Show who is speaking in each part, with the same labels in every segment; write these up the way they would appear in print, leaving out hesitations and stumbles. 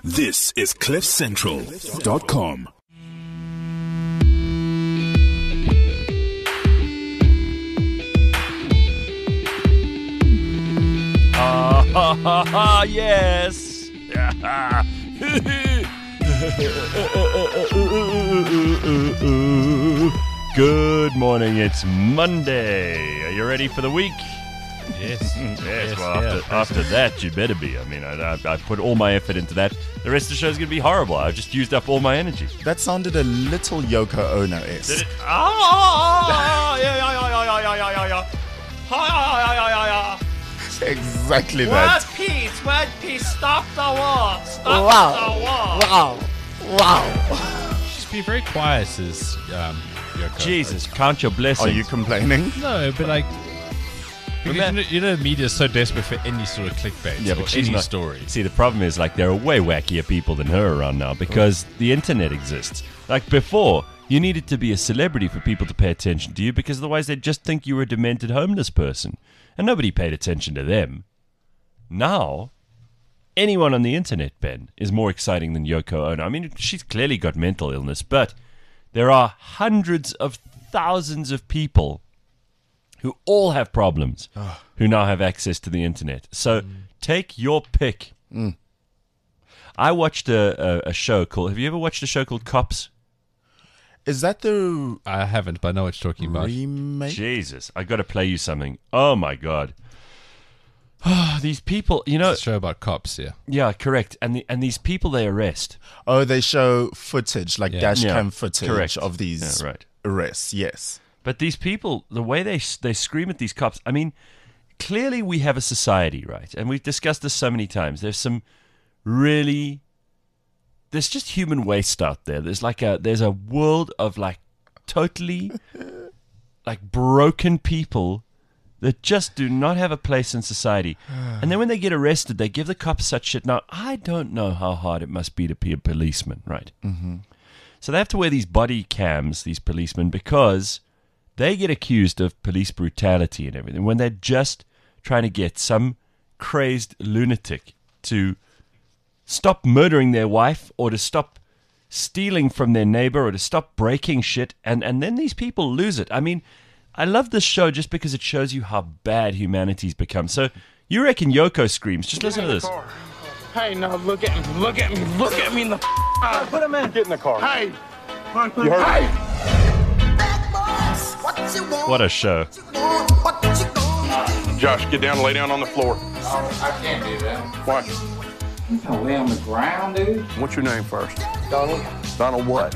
Speaker 1: This is CliffCentral.com.
Speaker 2: Yes. Good morning. It's Monday. Are you ready for the week?
Speaker 3: Yes.
Speaker 2: Yes. Well, after that, you better be. I mean, I put all my effort into that. The rest of the show is going to be horrible. I just used up all my energy.
Speaker 4: That sounded a little Yoko Ono-esque.
Speaker 2: Did it?
Speaker 4: Exactly
Speaker 5: Word
Speaker 4: that.
Speaker 5: peace, stop the war, stop the war.
Speaker 4: Wow.
Speaker 3: She's been very quiet as Yoko.
Speaker 2: Jesus, count your blessings.
Speaker 4: Are you complaining?
Speaker 3: No, but like, because you know, the media is so desperate for any sort of clickbait
Speaker 2: Yeah,
Speaker 3: or
Speaker 2: but she's
Speaker 3: any
Speaker 2: not.
Speaker 3: story.
Speaker 2: See, the problem is, like, there are way wackier people than her around now because the internet exists. Like, before, you needed to be a celebrity for people to pay attention to you because otherwise they'd just think you were a demented homeless person. And nobody paid attention to them. Now, anyone on the internet, Ben, is more exciting than Yoko Ono. I mean, she's clearly got mental illness, but there are hundreds of thousands of people who all have problems who now have access to the internet. So take your pick. I watched a show called... Have you ever watched a show called Cops?
Speaker 4: Is that the
Speaker 3: I haven't, but I know what you're talking about.
Speaker 4: remake?
Speaker 2: Jesus, I got to play you something. Oh, my God. These people, you know...
Speaker 3: It's a show about cops, yeah.
Speaker 2: Yeah, correct. And these people they arrest...
Speaker 4: Oh, they show footage, like dash
Speaker 2: Yeah,
Speaker 4: cam footage
Speaker 2: correct.
Speaker 4: of these
Speaker 2: Yeah, right.
Speaker 4: arrests. Yes.
Speaker 2: But these people, the way they scream at these cops, I mean, clearly we have a society, right? And we've discussed this so many times. There's some really... There's just human waste out there. There's a world of, like, totally, like, broken people that just do not have a place in society. And then when they get arrested, they give the cops such shit. Now, I don't know how hard it must be to be a policeman, right? Mm-hmm. So they have to wear these body cams, these policemen, because they get accused of police brutality and everything when they're just trying to get some crazed lunatic to stop murdering their wife or to stop stealing from their neighbor or to stop breaking shit. And then these people lose it. I mean, I love this show just because it shows you how bad humanity's become. So you reckon Yoko screams? Just listen to this.
Speaker 5: Hey, no, look at me in the put him in.
Speaker 6: Get in the car.
Speaker 5: Hey,
Speaker 6: You heard me?
Speaker 2: What a show.
Speaker 6: Josh, get down and lay down on the floor.
Speaker 7: I can't do that.
Speaker 6: Why?
Speaker 7: You can lay on the ground, dude.
Speaker 6: What's your name first?
Speaker 7: Donald.
Speaker 6: Donald what?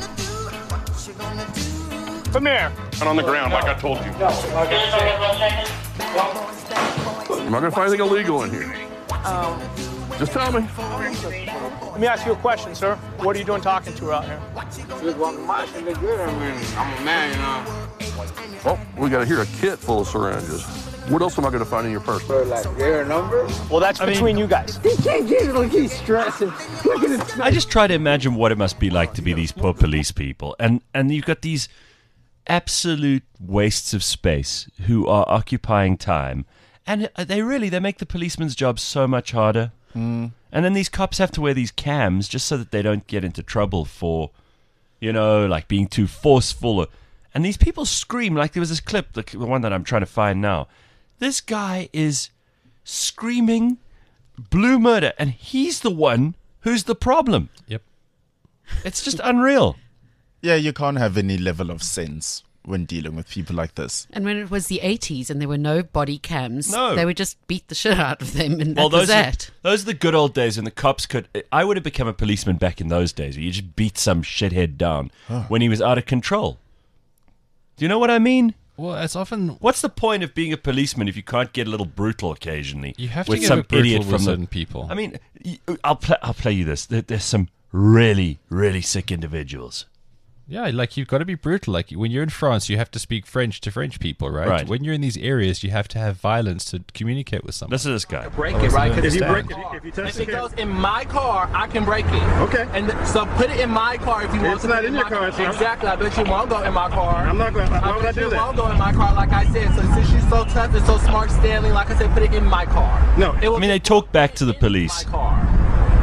Speaker 5: come here.
Speaker 6: And on the ground, like I told you.
Speaker 7: No, like I said.
Speaker 6: I'm not going to find anything illegal in here. Just tell me.
Speaker 5: Let me ask you a question, sir. What are you doing talking to her out here?
Speaker 7: Just walking by, she look good. I mean, I'm a man, you know.
Speaker 6: Well, we got here a kit full of syringes. What else am I going to find in your purse?
Speaker 7: So, like, their number?
Speaker 5: Well, that's between you guys.
Speaker 7: He can't get it like he's stressing. Look at his
Speaker 2: I just try to imagine what it must be like to be these poor police people. And you've got these absolute wastes of space who are occupying time. And they make the policeman's job so much harder. And then these cops have to wear these cams just so that they don't get into trouble for, you know, like being too forceful. And these people scream. Like there was this clip, the one that I'm trying to find now. This guy is screaming blue murder, and he's the one who's the problem.
Speaker 3: Yep.
Speaker 2: It's just unreal.
Speaker 4: Yeah, you can't have any level of sense when dealing with people like this.
Speaker 8: And when it was the 80s and there were no body cams,
Speaker 2: No.
Speaker 8: they would just beat the shit out of them, and
Speaker 2: Well,
Speaker 8: that was
Speaker 2: those are,
Speaker 8: that.
Speaker 2: those are the good old days when the cops could... I would have become a policeman back in those days where you just beat some shithead down when he was out of control. Do you know what I mean?
Speaker 3: Well, it's often...
Speaker 2: What's the point of being a policeman if you can't get a little brutal occasionally?
Speaker 3: You have to
Speaker 2: with
Speaker 3: get
Speaker 2: some
Speaker 3: a bit brutal
Speaker 2: idiot
Speaker 3: with
Speaker 2: from
Speaker 3: certain people.
Speaker 2: I mean, I'll play you this. There's some really, really sick individuals.
Speaker 3: Yeah, like you've got to be brutal. Like when you're in France, you have to speak French to French people, right?
Speaker 2: Right.
Speaker 3: When you're in these areas, you have to have violence to communicate with someone.
Speaker 2: Listen to this guy.
Speaker 9: Break it, right?
Speaker 6: If you break
Speaker 9: If
Speaker 6: it, if you
Speaker 9: it goes in my car, I can break it.
Speaker 6: Okay.
Speaker 9: And so put it in my car if you want
Speaker 6: It's
Speaker 9: to.
Speaker 6: not
Speaker 9: put it
Speaker 6: in your
Speaker 9: my
Speaker 6: car, sir.
Speaker 9: Exactly. I bet you won't go in my car.
Speaker 6: I'm not going. Why would I
Speaker 9: bet
Speaker 6: do
Speaker 9: you won't
Speaker 6: that?
Speaker 9: go in my car, like I said. So since you're so tough and so smart, Stanley, like I said, put it in my car.
Speaker 6: No.
Speaker 9: It will
Speaker 2: I mean, they talk back to the
Speaker 9: in
Speaker 2: police.
Speaker 9: My car.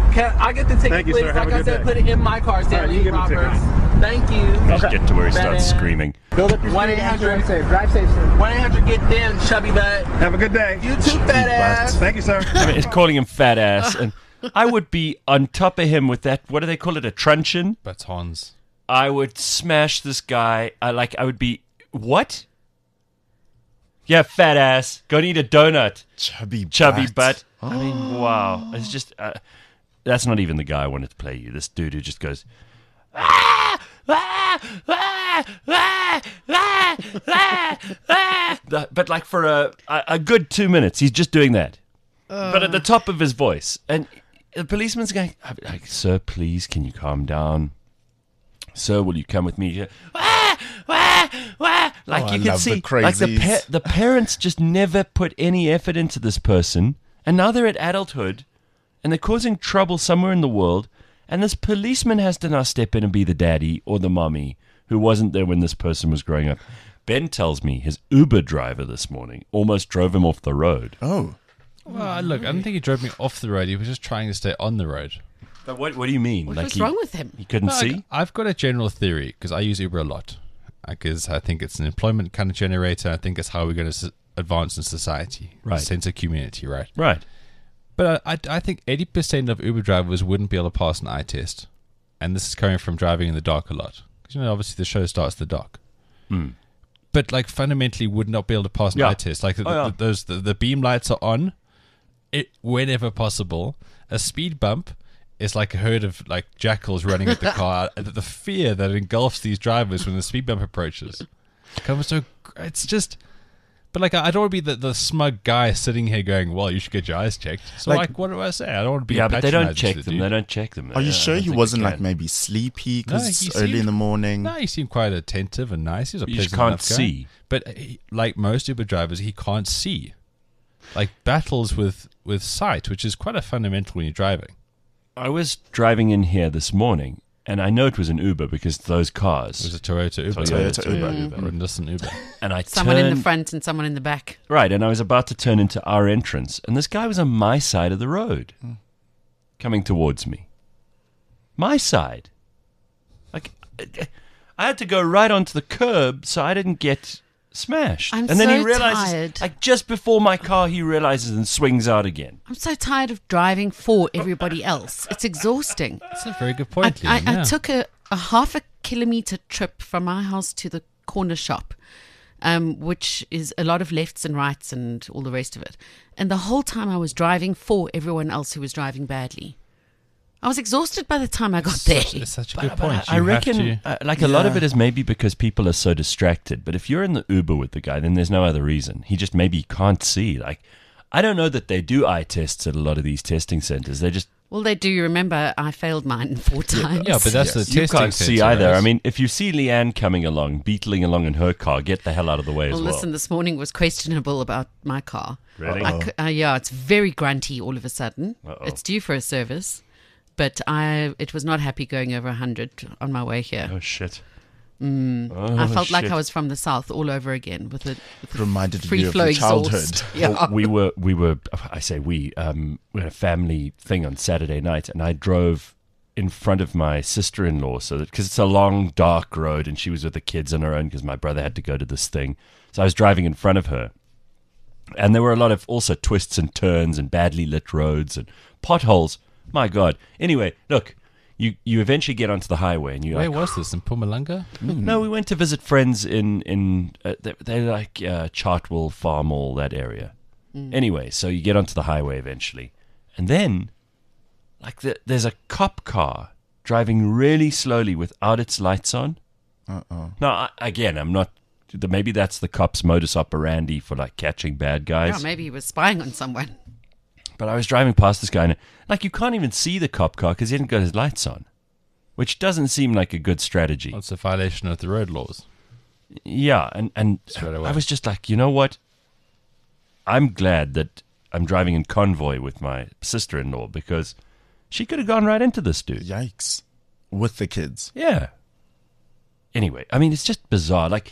Speaker 9: Can I get the ticket,
Speaker 6: Thank you,
Speaker 9: please?
Speaker 6: sir. Have
Speaker 9: Like
Speaker 6: a
Speaker 9: I
Speaker 6: good
Speaker 9: said,
Speaker 6: day.
Speaker 9: put it in my car,
Speaker 6: All right,
Speaker 9: Stanley
Speaker 6: you get the ticket.
Speaker 9: Roberts. Thank you.
Speaker 2: Just get to where he starts
Speaker 9: Badass.
Speaker 2: screaming.
Speaker 5: Build up your
Speaker 9: 1-800.
Speaker 5: Drive safe, sir.
Speaker 9: 1-800 get them, chubby butt.
Speaker 6: Have a good day.
Speaker 9: You too, fat ass.
Speaker 6: Thank you, sir.
Speaker 2: I mean, it's calling him fat ass, and I would be on top of him with that. What do they call it? A truncheon.
Speaker 3: Batons.
Speaker 2: I would smash this guy. I would be what? Yeah, fat ass. Go and eat a donut.
Speaker 4: Chubby
Speaker 2: butt. I mean, wow. It's just that's not even the guy I wanted to play you. This dude who just goes. "Ah, ah, ah, ah, ah, ah, ah." But like for a good 2 minutes, he's just doing that. But at the top of his voice, and the policeman's going, like, "Sir, please, can you calm down? Sir, will you come with me?" Wah, wah, wah. Like
Speaker 4: Oh,
Speaker 2: you
Speaker 4: I
Speaker 2: can
Speaker 4: love
Speaker 2: see,
Speaker 4: the
Speaker 2: like
Speaker 4: crazies.
Speaker 2: the parents just never put any effort into this person, and now they're at adulthood, and they're causing trouble somewhere in the world, and this policeman has to now step in and be the daddy or the mommy who wasn't there when this person was growing up. Ben tells me his Uber driver this morning almost drove him off the road.
Speaker 4: Oh.
Speaker 3: Well, look, I don't think he drove me off the road. He was just trying to stay on the road.
Speaker 2: But what do you mean?
Speaker 8: What
Speaker 2: like
Speaker 8: was wrong with him?
Speaker 2: He couldn't
Speaker 3: Like,
Speaker 2: see?
Speaker 3: I've got a general theory because I use Uber a lot. Because I think it's an employment kind of generator. I think it's how we're going to advance in society.
Speaker 2: Right.
Speaker 3: A sense of community, right?
Speaker 2: Right.
Speaker 3: But I think 80% of Uber drivers wouldn't be able to pass an eye test. And this is coming from driving in the dark a lot. Because, obviously the show starts in the dark. But, like, fundamentally would not be able to pass an
Speaker 2: Yeah.
Speaker 3: eye test. Like,
Speaker 2: yeah.
Speaker 3: the beam lights are on whenever possible. A speed bump is like a herd of, like, jackals running at the car. The fear that engulfs these drivers when the speed bump approaches. It's just... But, like, I don't want to be the smug guy sitting here going, well, you should get your eyes checked. So, like, what do I say? I don't want to be
Speaker 2: Yeah, but they don't
Speaker 3: patronizing
Speaker 2: check
Speaker 3: to the
Speaker 2: them.
Speaker 3: dude.
Speaker 2: They don't check them.
Speaker 4: Are you
Speaker 2: I
Speaker 4: sure
Speaker 2: don't
Speaker 4: he
Speaker 2: think
Speaker 4: wasn't
Speaker 2: they
Speaker 4: like
Speaker 2: can.
Speaker 4: maybe sleepy
Speaker 3: No,
Speaker 4: because
Speaker 3: he
Speaker 4: it's early
Speaker 3: seemed-
Speaker 4: in the morning?
Speaker 3: No, he seemed quite attentive and nice. He was a
Speaker 2: You just
Speaker 3: pleasant
Speaker 2: can't
Speaker 3: enough guy.
Speaker 2: see.
Speaker 3: But like most Uber drivers, he can't see. Like battles with sight, which is quite a fundamental when you're driving.
Speaker 2: I was driving in here this morning, and I know it was an Uber because those cars.
Speaker 3: It was a Toyota Uber.
Speaker 4: Toyota Uber.
Speaker 3: Or a Nissan Uber.
Speaker 2: And I
Speaker 8: Someone in the
Speaker 2: turned
Speaker 8: front and someone in the back.
Speaker 2: right, and I was about to turn into our entrance, and this guy was on my side of the road, coming towards me. My side. Like I had to go right onto the curb so I didn't get smashed.
Speaker 8: I'm
Speaker 2: and then he
Speaker 8: so
Speaker 2: realizes,
Speaker 8: tired.
Speaker 2: like just before my car, he realizes and swings out again.
Speaker 8: I'm so tired of driving for everybody else. It's exhausting.
Speaker 3: That's a very good point,
Speaker 8: I
Speaker 3: Liam, yeah.
Speaker 8: took a half a kilometre trip from my house to the corner shop, which is a lot of lefts and rights and all the rest of it. And the whole time I was driving for everyone else who was driving badly. I was exhausted by the time I got there.
Speaker 3: It's such a good point.
Speaker 2: I
Speaker 3: You have
Speaker 2: reckon,
Speaker 3: to-
Speaker 2: like a lot of it is maybe because people are so distracted. But if you're in the Uber with the guy, then there's no other reason. He just maybe can't see. Like, I don't know that they do eye tests at a lot of these testing centers. They just
Speaker 8: Well, they do. Remember, I failed mine 4 times.
Speaker 3: Yeah, but that's the
Speaker 2: you
Speaker 3: testing
Speaker 2: can't see
Speaker 3: center,
Speaker 2: either.
Speaker 3: right?
Speaker 2: I mean, if you see Leanne coming along, beetling along in her car, get the hell out of the way
Speaker 8: Well,
Speaker 2: as well.
Speaker 8: listen, this morning was questionable about my car.
Speaker 2: Really?
Speaker 8: Yeah, it's very grunty all of a sudden. It's due for a service, but it was not happy going over 100 on my way here.
Speaker 2: Oh shit!
Speaker 8: I felt like
Speaker 2: shit.
Speaker 8: I was from the south all over again with a
Speaker 4: Reminded
Speaker 8: free
Speaker 4: you of
Speaker 8: flow
Speaker 4: your
Speaker 8: exhaust.
Speaker 4: childhood.
Speaker 8: Yeah.
Speaker 2: Well, we were. I say we. We had a family thing on Saturday night, and I drove in front of my sister-in-law, so that because it's a long, dark road, and she was with the kids on her own because my brother had to go to this thing, so I was driving in front of her, and there were a lot of also twists and turns and badly lit roads and potholes. My God. Anyway, look. You eventually get onto the highway and you
Speaker 3: Where
Speaker 2: like,
Speaker 3: was this? In Mpumalanga?
Speaker 2: no, we went to visit friends in they like Chartwell Farm, all that area. Anyway, so you get onto the highway eventually, and then like there's a cop car driving really slowly without its lights on. Now, again, I'm not. Maybe that's the cop's modus operandi for like catching bad guys.
Speaker 8: Yeah, maybe he was spying on someone.
Speaker 2: But I was driving past this guy, and like you can't even see the cop car because he hadn't got his lights on, which doesn't seem like a good strategy.
Speaker 3: It's a violation of the road laws.
Speaker 2: Yeah, and
Speaker 3: Straight away.
Speaker 2: I was just like, you know what? I'm glad that I'm driving in convoy with my sister-in-law because she could have gone right into this dude.
Speaker 4: Yikes. With the kids.
Speaker 2: Yeah. Anyway, I mean, it's just bizarre. Like,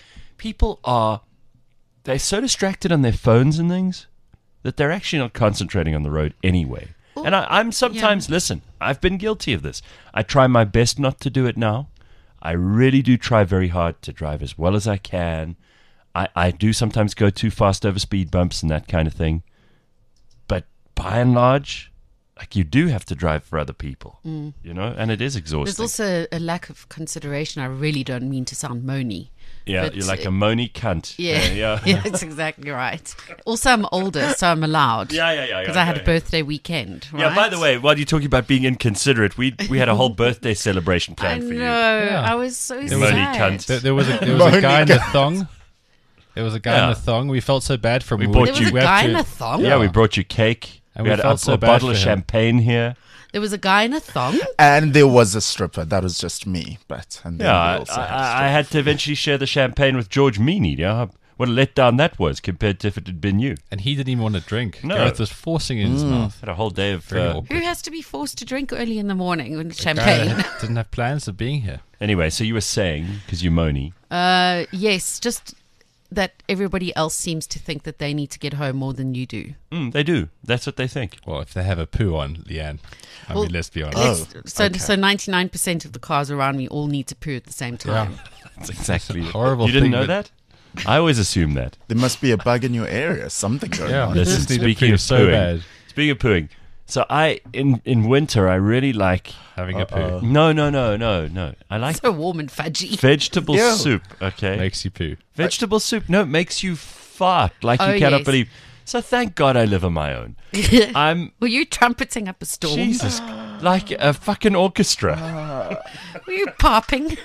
Speaker 2: they're so distracted on their phones and things that they're actually not concentrating on the road anyway. And I'm sometimes, listen, I've been guilty of this. I try my best not to do it now. I really do try very hard to drive as well as I can. I do sometimes go too fast over speed bumps and that kind of thing. But by and large, like, you do have to drive for other people, you know, and it is exhausting.
Speaker 8: There's also a lack of consideration. I really don't mean to sound moany.
Speaker 2: Yeah,
Speaker 8: but,
Speaker 2: you're like a moany cunt.
Speaker 8: Yeah, yeah, that's exactly right. Also, I'm older, so I'm allowed.
Speaker 2: Yeah.
Speaker 8: Because I had a birthday weekend, right?
Speaker 2: Yeah, by the way, while you're talking about being inconsiderate, we had a whole birthday celebration
Speaker 8: I
Speaker 2: planned for you.
Speaker 8: know.
Speaker 3: Yeah.
Speaker 8: I was so
Speaker 2: You moany
Speaker 8: sad.
Speaker 2: cunt.
Speaker 3: There was a guy in a thong. There was a guy in a thong. We felt so bad for him.
Speaker 2: We bought
Speaker 8: There was a guy in a thong?
Speaker 2: Yeah, we brought you cake.
Speaker 3: And
Speaker 2: we
Speaker 3: we
Speaker 2: had
Speaker 3: felt so
Speaker 2: a
Speaker 3: bad
Speaker 2: bottle
Speaker 3: for
Speaker 2: of
Speaker 3: him.
Speaker 2: champagne here.
Speaker 8: There was a guy in a thong?
Speaker 4: And there was a stripper. That was just me. And then
Speaker 2: Yeah,
Speaker 4: we also had a
Speaker 2: I had to eventually share the champagne with George Meany. You know, what a letdown that was compared to if it had been you.
Speaker 3: And he didn't even want to drink.
Speaker 2: No.
Speaker 3: Gareth was forcing it in his mouth.
Speaker 2: Had a whole day of...
Speaker 3: Very awkward.
Speaker 8: Who has to be forced to drink early in the morning with
Speaker 3: Guy
Speaker 8: champagne?
Speaker 3: that didn't have plans of being here.
Speaker 2: Anyway, so you were saying, because you're moany.
Speaker 8: Yes, just that everybody else seems to think that they need to get home more than you do.
Speaker 2: They do. That's what they think.
Speaker 3: Well, if they have a poo on, Leanne. I
Speaker 8: Well,
Speaker 3: mean, let's be honest.
Speaker 8: So 99% of the cars around me all need to poo at the same time.
Speaker 2: That's exactly it.
Speaker 3: horrible
Speaker 2: You didn't
Speaker 3: thing,
Speaker 2: know
Speaker 3: but-
Speaker 2: that? I always assumed that.
Speaker 4: There must be a bug in your area. Something going
Speaker 3: Yeah,
Speaker 4: on.
Speaker 3: this
Speaker 2: Listen,
Speaker 3: just need to
Speaker 2: speaking
Speaker 3: poo
Speaker 2: of
Speaker 3: so
Speaker 2: pooing,
Speaker 3: bad.
Speaker 2: Speaking of pooing, so in winter I really like...
Speaker 3: Having a poo
Speaker 2: No. I like
Speaker 8: So warm and fudgy.
Speaker 2: vegetable
Speaker 4: Ew.
Speaker 2: soup, okay?
Speaker 3: makes you poo.
Speaker 2: Vegetable soup, no, it makes you fart like you
Speaker 8: Oh,
Speaker 2: cannot
Speaker 8: yes.
Speaker 2: believe. So thank God I live on my own. I'm...
Speaker 8: Were you trumpeting up a storm?
Speaker 2: Jesus, like a fucking orchestra.
Speaker 8: Were you popping?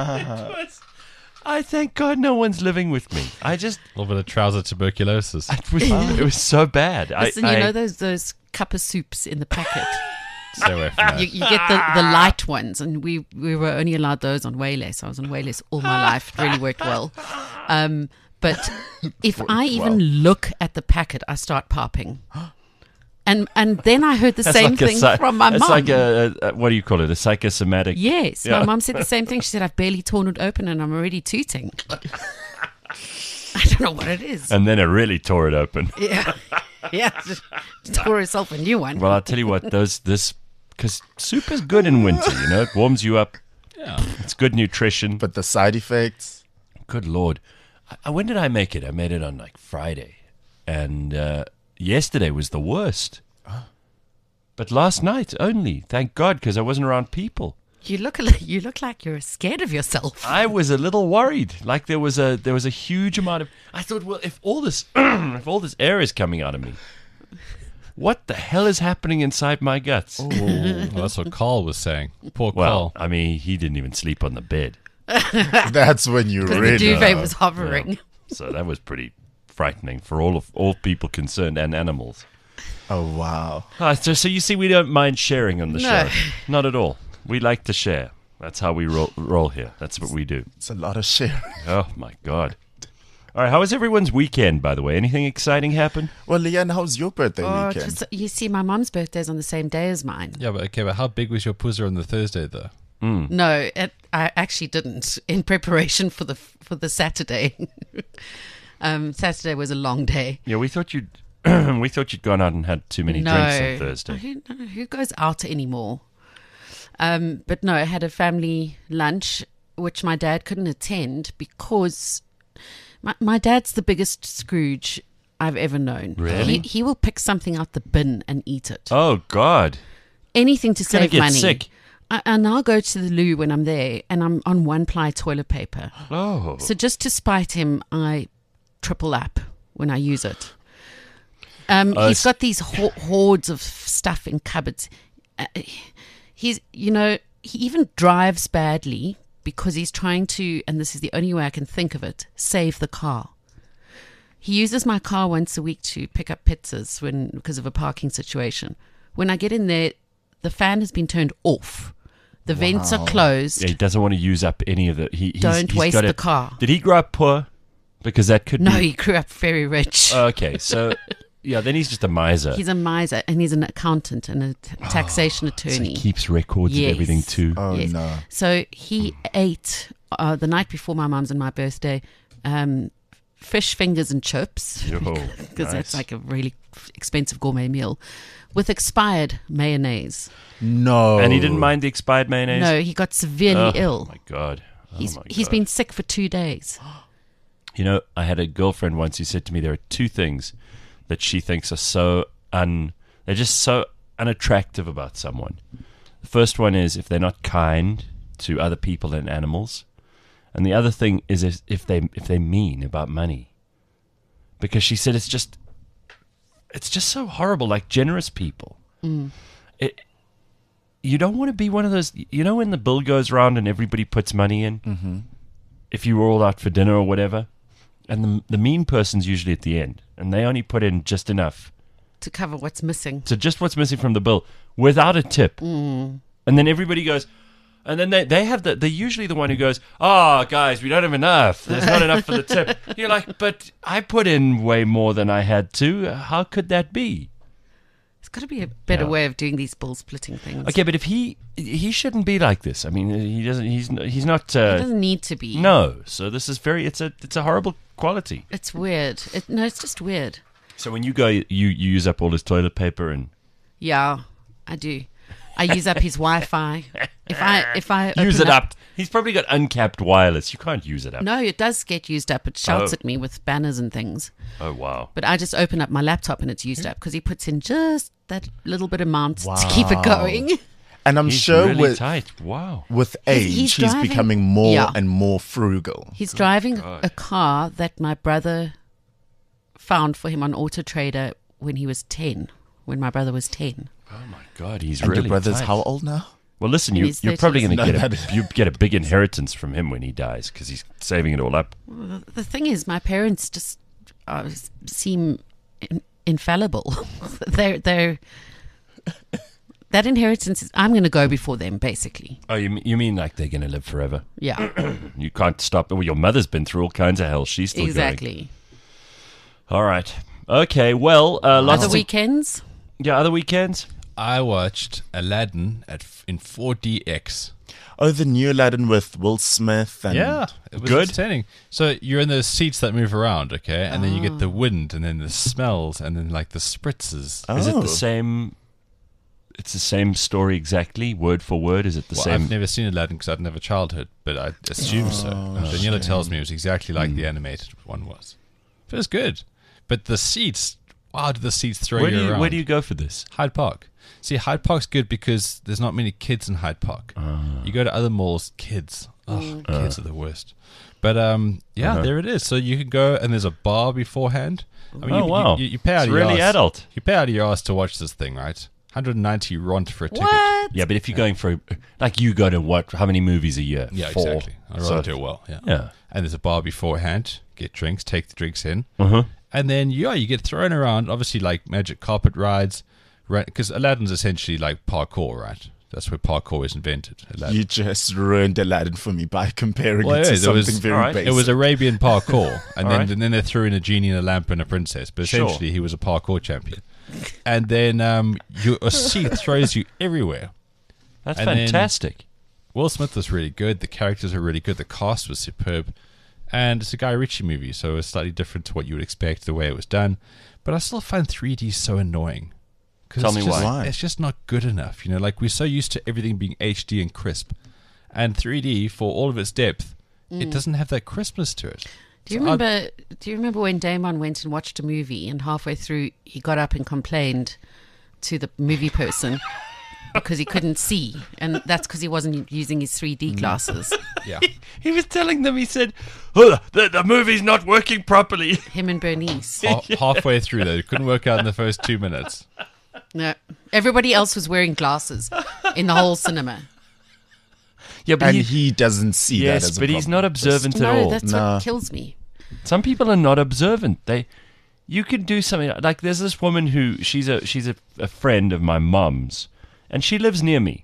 Speaker 2: I thank God no one's living with me. I just...
Speaker 3: A little bit of trouser tuberculosis.
Speaker 2: It was so bad.
Speaker 8: Listen, you know those cup of soups in the packet?
Speaker 3: Stay away from that.
Speaker 8: You get the light ones, and we were only allowed those on Wayless. I was on Wayless all my life. It really worked well. But if I even look at the packet, I start popping. And then I heard the same thing from my mum.
Speaker 2: It's like a what do you call it? A psychosomatic.
Speaker 8: Yes,
Speaker 2: Yeah.
Speaker 8: my mum said the same thing. She said, I've barely torn it open and I'm already tooting. I don't know what it is.
Speaker 2: And then it really tore it open.
Speaker 8: Yeah. Just tore herself a new one.
Speaker 2: Well, I'll tell you what, because soup is good in winter, you know, it warms you up.
Speaker 3: Yeah.
Speaker 2: It's good nutrition.
Speaker 4: But the side effects.
Speaker 2: Good Lord. When did I make it? I made it on like Friday. And yesterday was the worst. But last night only, thank God, because I wasn't around people.
Speaker 8: You look like you're scared of yourself.
Speaker 2: I was a little worried. Like there was a huge amount of... I thought, well, if all this if all this air is coming out of me, what the hell is happening inside my guts?
Speaker 3: Well, that's what Carl was saying. Poor
Speaker 2: Well,
Speaker 3: Carl.
Speaker 2: I mean, he didn't even sleep on the bed.
Speaker 4: That's when you
Speaker 8: The
Speaker 4: really
Speaker 8: duvet
Speaker 4: know.
Speaker 8: was hovering.
Speaker 2: So that was pretty frightening for all people concerned and animals.
Speaker 4: Oh, wow.
Speaker 2: So you see, we don't mind sharing on the
Speaker 8: No.
Speaker 2: show. Not at all. We like to share. That's how we roll here. That's what we do.
Speaker 4: It's a lot of sharing.
Speaker 2: Oh, my God. All right, how was everyone's weekend, by the way? Anything exciting happen?
Speaker 4: Well, Leanne, how's your birthday weekend?
Speaker 8: You see, my mum's birthday is on the same day as mine.
Speaker 3: Yeah, but how big was your puzzer on the Thursday, though?
Speaker 8: No, I actually didn't. In preparation for the Saturday. Saturday was a long day.
Speaker 2: Yeah, we thought you'd gone out and had too many drinks on Thursday.
Speaker 8: Who goes out anymore? But no, I had a family lunch, which my dad couldn't attend because my dad's the biggest Scrooge I've ever known.
Speaker 2: Really?
Speaker 8: He will pick something out the bin and eat it.
Speaker 2: Oh, God.
Speaker 8: Anything to
Speaker 2: Gonna
Speaker 8: save
Speaker 2: get
Speaker 8: money.
Speaker 2: sick.
Speaker 8: And I'll go to the loo when I'm there, and I'm on one-ply toilet paper.
Speaker 2: Oh.
Speaker 8: So just to spite him, I triple up when I use it. He's got these hordes of stuff in cupboards. He even drives badly because he's trying to, and this is the only way I can think of it, save the car. He uses my car once a week to pick up pizzas because of a parking situation. When I get in there, the fan has been turned off. The vents are closed.
Speaker 2: Yeah, he doesn't want to use up any of the...
Speaker 8: Don't waste
Speaker 2: got
Speaker 8: the car.
Speaker 2: Did he grow up poor? Because that could
Speaker 8: No,
Speaker 2: be...
Speaker 8: he grew up very rich.
Speaker 2: Okay, so... Yeah, then he's just a miser.
Speaker 8: He's a miser, and he's an accountant and a taxation
Speaker 2: So
Speaker 8: attorney.
Speaker 2: he keeps records
Speaker 8: Yes.
Speaker 2: of everything too.
Speaker 4: Oh,
Speaker 8: Yes.
Speaker 4: no.
Speaker 8: So he ate the night before my mum's and my birthday fish fingers and chips,
Speaker 2: Yo,
Speaker 8: because that's
Speaker 2: nice.
Speaker 8: like a really expensive gourmet meal, with expired mayonnaise.
Speaker 4: No.
Speaker 2: And he didn't mind the expired mayonnaise?
Speaker 8: No, he got severely
Speaker 2: Oh,
Speaker 8: ill.
Speaker 2: my God. Oh,
Speaker 8: He's
Speaker 2: my
Speaker 8: he's
Speaker 2: God.
Speaker 8: been sick for 2 days.
Speaker 2: You know, I had a girlfriend once who said to me there are two things that she thinks are they're just so unattractive about someone. The first one is if they're not kind to other people and animals. And the other thing is if they're mean about money. Because she said it's just so horrible, like generous people. You don't want to be one of those, you know, when the bill goes round and everybody puts money in? Mm-hmm. If you were all out for dinner or whatever, and the mean person's usually at the end, and they only put in just enough
Speaker 8: To cover what's missing.
Speaker 2: to just what's missing from the bill without a tip. And then everybody goes, and then they're usually the one who goes, guys, we don't have enough. There's not enough for the tip. You're like, but I put in way more than I had to. How could that be?
Speaker 8: There's got to be a better
Speaker 2: Yeah.
Speaker 8: way of doing these bill splitting things.
Speaker 2: Okay, but if he shouldn't be like this. I mean, he's not.
Speaker 8: It doesn't need to be.
Speaker 2: No. So this is it's a horrible quality.
Speaker 8: It's weird. It's just weird.
Speaker 2: So when you go, you use up all his toilet paper and
Speaker 8: Yeah, I do. I use up his Wi-Fi. If I
Speaker 2: use
Speaker 8: open
Speaker 2: it up. He's probably got uncapped wireless. You can't use it up.
Speaker 8: No, it does get used up. It shouts
Speaker 2: Oh.
Speaker 8: at me with banners and things.
Speaker 2: Oh wow.
Speaker 8: But I just open up my laptop and it's used up because he puts in just that little bit amount to keep it going.
Speaker 4: And I'm
Speaker 2: He's
Speaker 4: sure
Speaker 2: really
Speaker 4: with
Speaker 2: tight. Wow.
Speaker 4: age,
Speaker 8: He's
Speaker 4: he's
Speaker 8: driving-
Speaker 4: becoming more
Speaker 8: Yeah.
Speaker 4: and more frugal.
Speaker 8: He's driving a car that my brother found for him on Auto Trader when he was 10. When my brother was 10.
Speaker 2: Oh my God, he's
Speaker 4: And
Speaker 2: really
Speaker 4: your brother's
Speaker 2: tight.
Speaker 4: how old now?
Speaker 2: Well, listen,
Speaker 8: In
Speaker 2: you're
Speaker 8: his
Speaker 2: probably
Speaker 8: 30s.
Speaker 2: going to
Speaker 4: No,
Speaker 2: get a big inheritance from him when he dies because he's saving it all up.
Speaker 8: The thing is, my parents just seem infallible. they're that inheritance is, I'm going to go before them, basically.
Speaker 2: Oh, you mean like they're going to live forever?
Speaker 8: Yeah,
Speaker 2: You can't stop. Well, your mother's been through all kinds of hell. She's still going.
Speaker 8: exactly.
Speaker 2: All right. Okay. Well, lots
Speaker 8: Other
Speaker 2: of
Speaker 8: weekends?
Speaker 2: other weekends.
Speaker 3: I watched Aladdin in 4DX.
Speaker 4: Oh, the new Aladdin with Will Smith and
Speaker 3: It was
Speaker 2: Good.
Speaker 3: entertaining. So you're in those seats that move around, okay, and then you get the wind, and then the smells, and then like the spritzes.
Speaker 2: Is it
Speaker 4: Oh.
Speaker 2: the same? It's the same story exactly, word for word. Is it the
Speaker 3: Well,
Speaker 2: same?
Speaker 3: I've never seen Aladdin because I didn't have a childhood, but I assume so. Daniela tells me it was exactly like the animated one was. It was good, but the seats. Wow, do the seats throw
Speaker 2: Where
Speaker 3: you
Speaker 2: do you
Speaker 3: around?
Speaker 2: where do you go for this?
Speaker 3: Hyde Park. See, Hyde Park's good because there's not many kids in Hyde Park. You go to other malls, kids. Oh, kids are the worst. But there it is. So you can go and there's a bar beforehand. I mean,
Speaker 2: Oh, wow.
Speaker 3: You pay out
Speaker 2: It's
Speaker 3: of your
Speaker 2: really
Speaker 3: ass.
Speaker 2: adult.
Speaker 3: You pay out of your ass to watch this thing, right? 190 ront for a ticket.
Speaker 8: What?
Speaker 2: Yeah, but if you're going for like you go to what? How many movies a year?
Speaker 3: Yeah,
Speaker 2: 4.
Speaker 3: exactly. I'd rather
Speaker 2: So-
Speaker 3: do it well. Yeah.
Speaker 2: Yeah.
Speaker 3: And there's a bar beforehand. Get drinks, take the drinks in.
Speaker 2: Uh-huh.
Speaker 3: And then, you get thrown around, obviously, like magic carpet rides. Because Aladdin's essentially like parkour, right? That's where parkour was invented. Aladdin.
Speaker 4: You just ruined Aladdin for me by comparing
Speaker 3: Well,
Speaker 4: it to
Speaker 3: yeah, there
Speaker 4: something
Speaker 3: was-
Speaker 4: very
Speaker 2: alright.
Speaker 4: basic.
Speaker 3: It was Arabian parkour, and
Speaker 2: All right.
Speaker 3: then they threw in a genie and a lamp and a princess. But
Speaker 2: Sure.
Speaker 3: essentially, he was a parkour champion. And then a seat throws you everywhere.
Speaker 2: That's
Speaker 3: And then-
Speaker 2: fantastic.
Speaker 3: Will Smith was really good. The characters were really good. The cast was superb. And it's a Guy Ritchie movie, so it's slightly different to what you would expect, the way it was done. But I still find 3D so annoying. 'Cause
Speaker 2: Tell
Speaker 3: it's
Speaker 2: me
Speaker 3: just-
Speaker 4: why.
Speaker 3: It's just not good enough. Like we're so used to everything being HD and crisp. And 3D, for all of its depth, it doesn't have that crispness to it.
Speaker 8: Do you
Speaker 3: So
Speaker 8: remember? Do you remember when Damon went and watched a movie and halfway through he got up and complained to the movie person because he couldn't see, and that's because he wasn't using his 3D glasses.
Speaker 3: Yeah.
Speaker 2: He was telling them. He said, "Oh, the movie's not working properly."
Speaker 8: Him and Bernice.
Speaker 3: Halfway through, though. It couldn't work out in the first 2 minutes.
Speaker 8: No, everybody else was wearing glasses in the whole cinema.
Speaker 2: Yeah, but
Speaker 4: and he doesn't see that
Speaker 2: yes,
Speaker 4: as a
Speaker 2: but he's
Speaker 4: problem.
Speaker 2: not observant at
Speaker 8: No,
Speaker 2: all.
Speaker 8: that's
Speaker 4: Nah.
Speaker 8: what kills me.
Speaker 2: Some people are not observant. You can do something like there's this woman who she's a friend of my mom's, and she lives near me.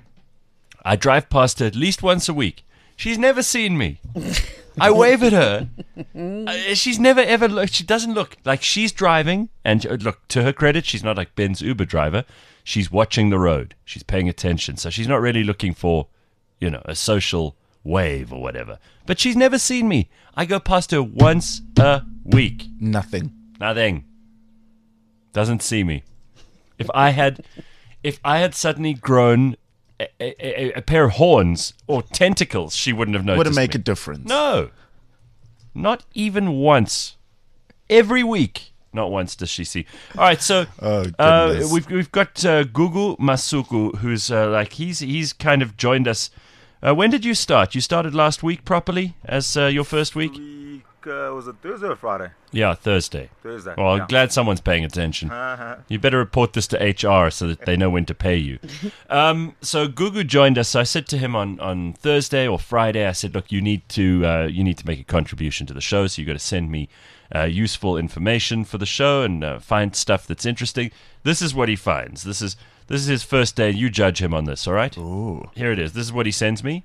Speaker 2: I drive past her at least once a week. She's never seen me. I wave at her. She's never ever looked. She doesn't look like she's driving. And look, to her credit, she's not like Ben's Uber driver. She's watching the road. She's paying attention. So she's not really looking for, a social wave or whatever. But she's never seen me. I go past her once a week.
Speaker 4: Nothing.
Speaker 2: Nothing. Doesn't see me. If I had suddenly grown a pair of horns or tentacles, she wouldn't have noticed.
Speaker 4: Wouldn't make
Speaker 2: me.
Speaker 4: a difference.
Speaker 2: No. Not even once. Every week, not once does she see. All right, so
Speaker 4: goodness.
Speaker 2: we've got Gugu Masuku, who's he's kind of joined us. When did you start? You started last week properly as your first week?
Speaker 10: Was it Thursday or Friday?
Speaker 2: Yeah, Thursday.
Speaker 10: Thursday.
Speaker 2: Well,
Speaker 10: yeah.
Speaker 2: I'm glad someone's paying attention. You better report this to HR so that they know when to pay you. So Gugu joined us. So I said to him on Thursday or Friday, I said, look, you need to make a contribution to the show, so you got to send me useful information for the show and find stuff that's interesting. This is what he finds. This is his first day. You judge him on this, all right?
Speaker 4: Ooh.
Speaker 2: Here it is. This is what he sends me.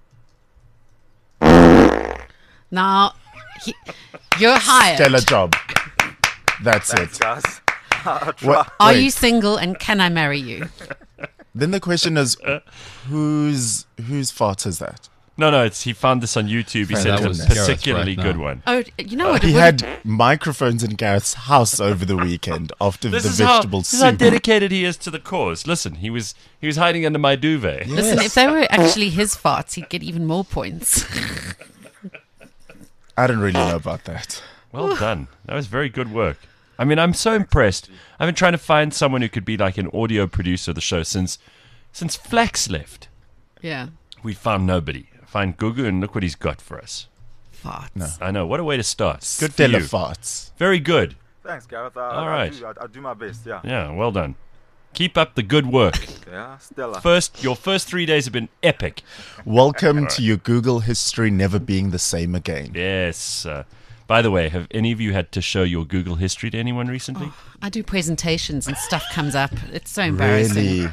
Speaker 8: Now, you're hired.
Speaker 4: Stellar job. That's
Speaker 10: Thanks,
Speaker 4: it.
Speaker 10: guys. I'll try.
Speaker 4: What-
Speaker 8: Are
Speaker 4: wait.
Speaker 8: you single and can I marry you?
Speaker 4: Then the question is, whose fart is that?
Speaker 2: No, he found this on YouTube. He
Speaker 4: Friend,
Speaker 2: said
Speaker 4: that
Speaker 2: it's a
Speaker 4: was
Speaker 3: Gareth
Speaker 2: particularly
Speaker 3: right
Speaker 2: good
Speaker 3: now.
Speaker 2: one.
Speaker 8: Oh, you know what?
Speaker 4: He had microphones in Gareth's house over the weekend after the vegetable
Speaker 2: this is how
Speaker 4: soup.
Speaker 2: dedicated he is to the cause. Listen, he was hiding under my duvet.
Speaker 8: Listen, if they were actually his farts, he'd get even more points.
Speaker 4: I don't really know about that.
Speaker 2: Well done. That was very good work. I mean, I'm so impressed. I've been trying to find someone who could be like an audio producer of the show since Flax left.
Speaker 8: Yeah.
Speaker 2: We found nobody. Find Gugu and look what he's got for us.
Speaker 8: Farts.
Speaker 2: I know. What a way to start. Good
Speaker 4: Stellar
Speaker 2: for you.
Speaker 4: farts.
Speaker 2: Very good.
Speaker 10: Thanks, Gareth.
Speaker 2: All right.
Speaker 10: I'll do my best, yeah.
Speaker 2: Yeah, well done. Keep up the good work.
Speaker 10: Yeah, Stella.
Speaker 2: Your first 3 days have been epic.
Speaker 4: Welcome to your Google history never being the same again.
Speaker 2: Yes. By the way, have any of you had to show your Google history to anyone recently?
Speaker 8: I do presentations and stuff comes up. It's so embarrassing.
Speaker 4: Really?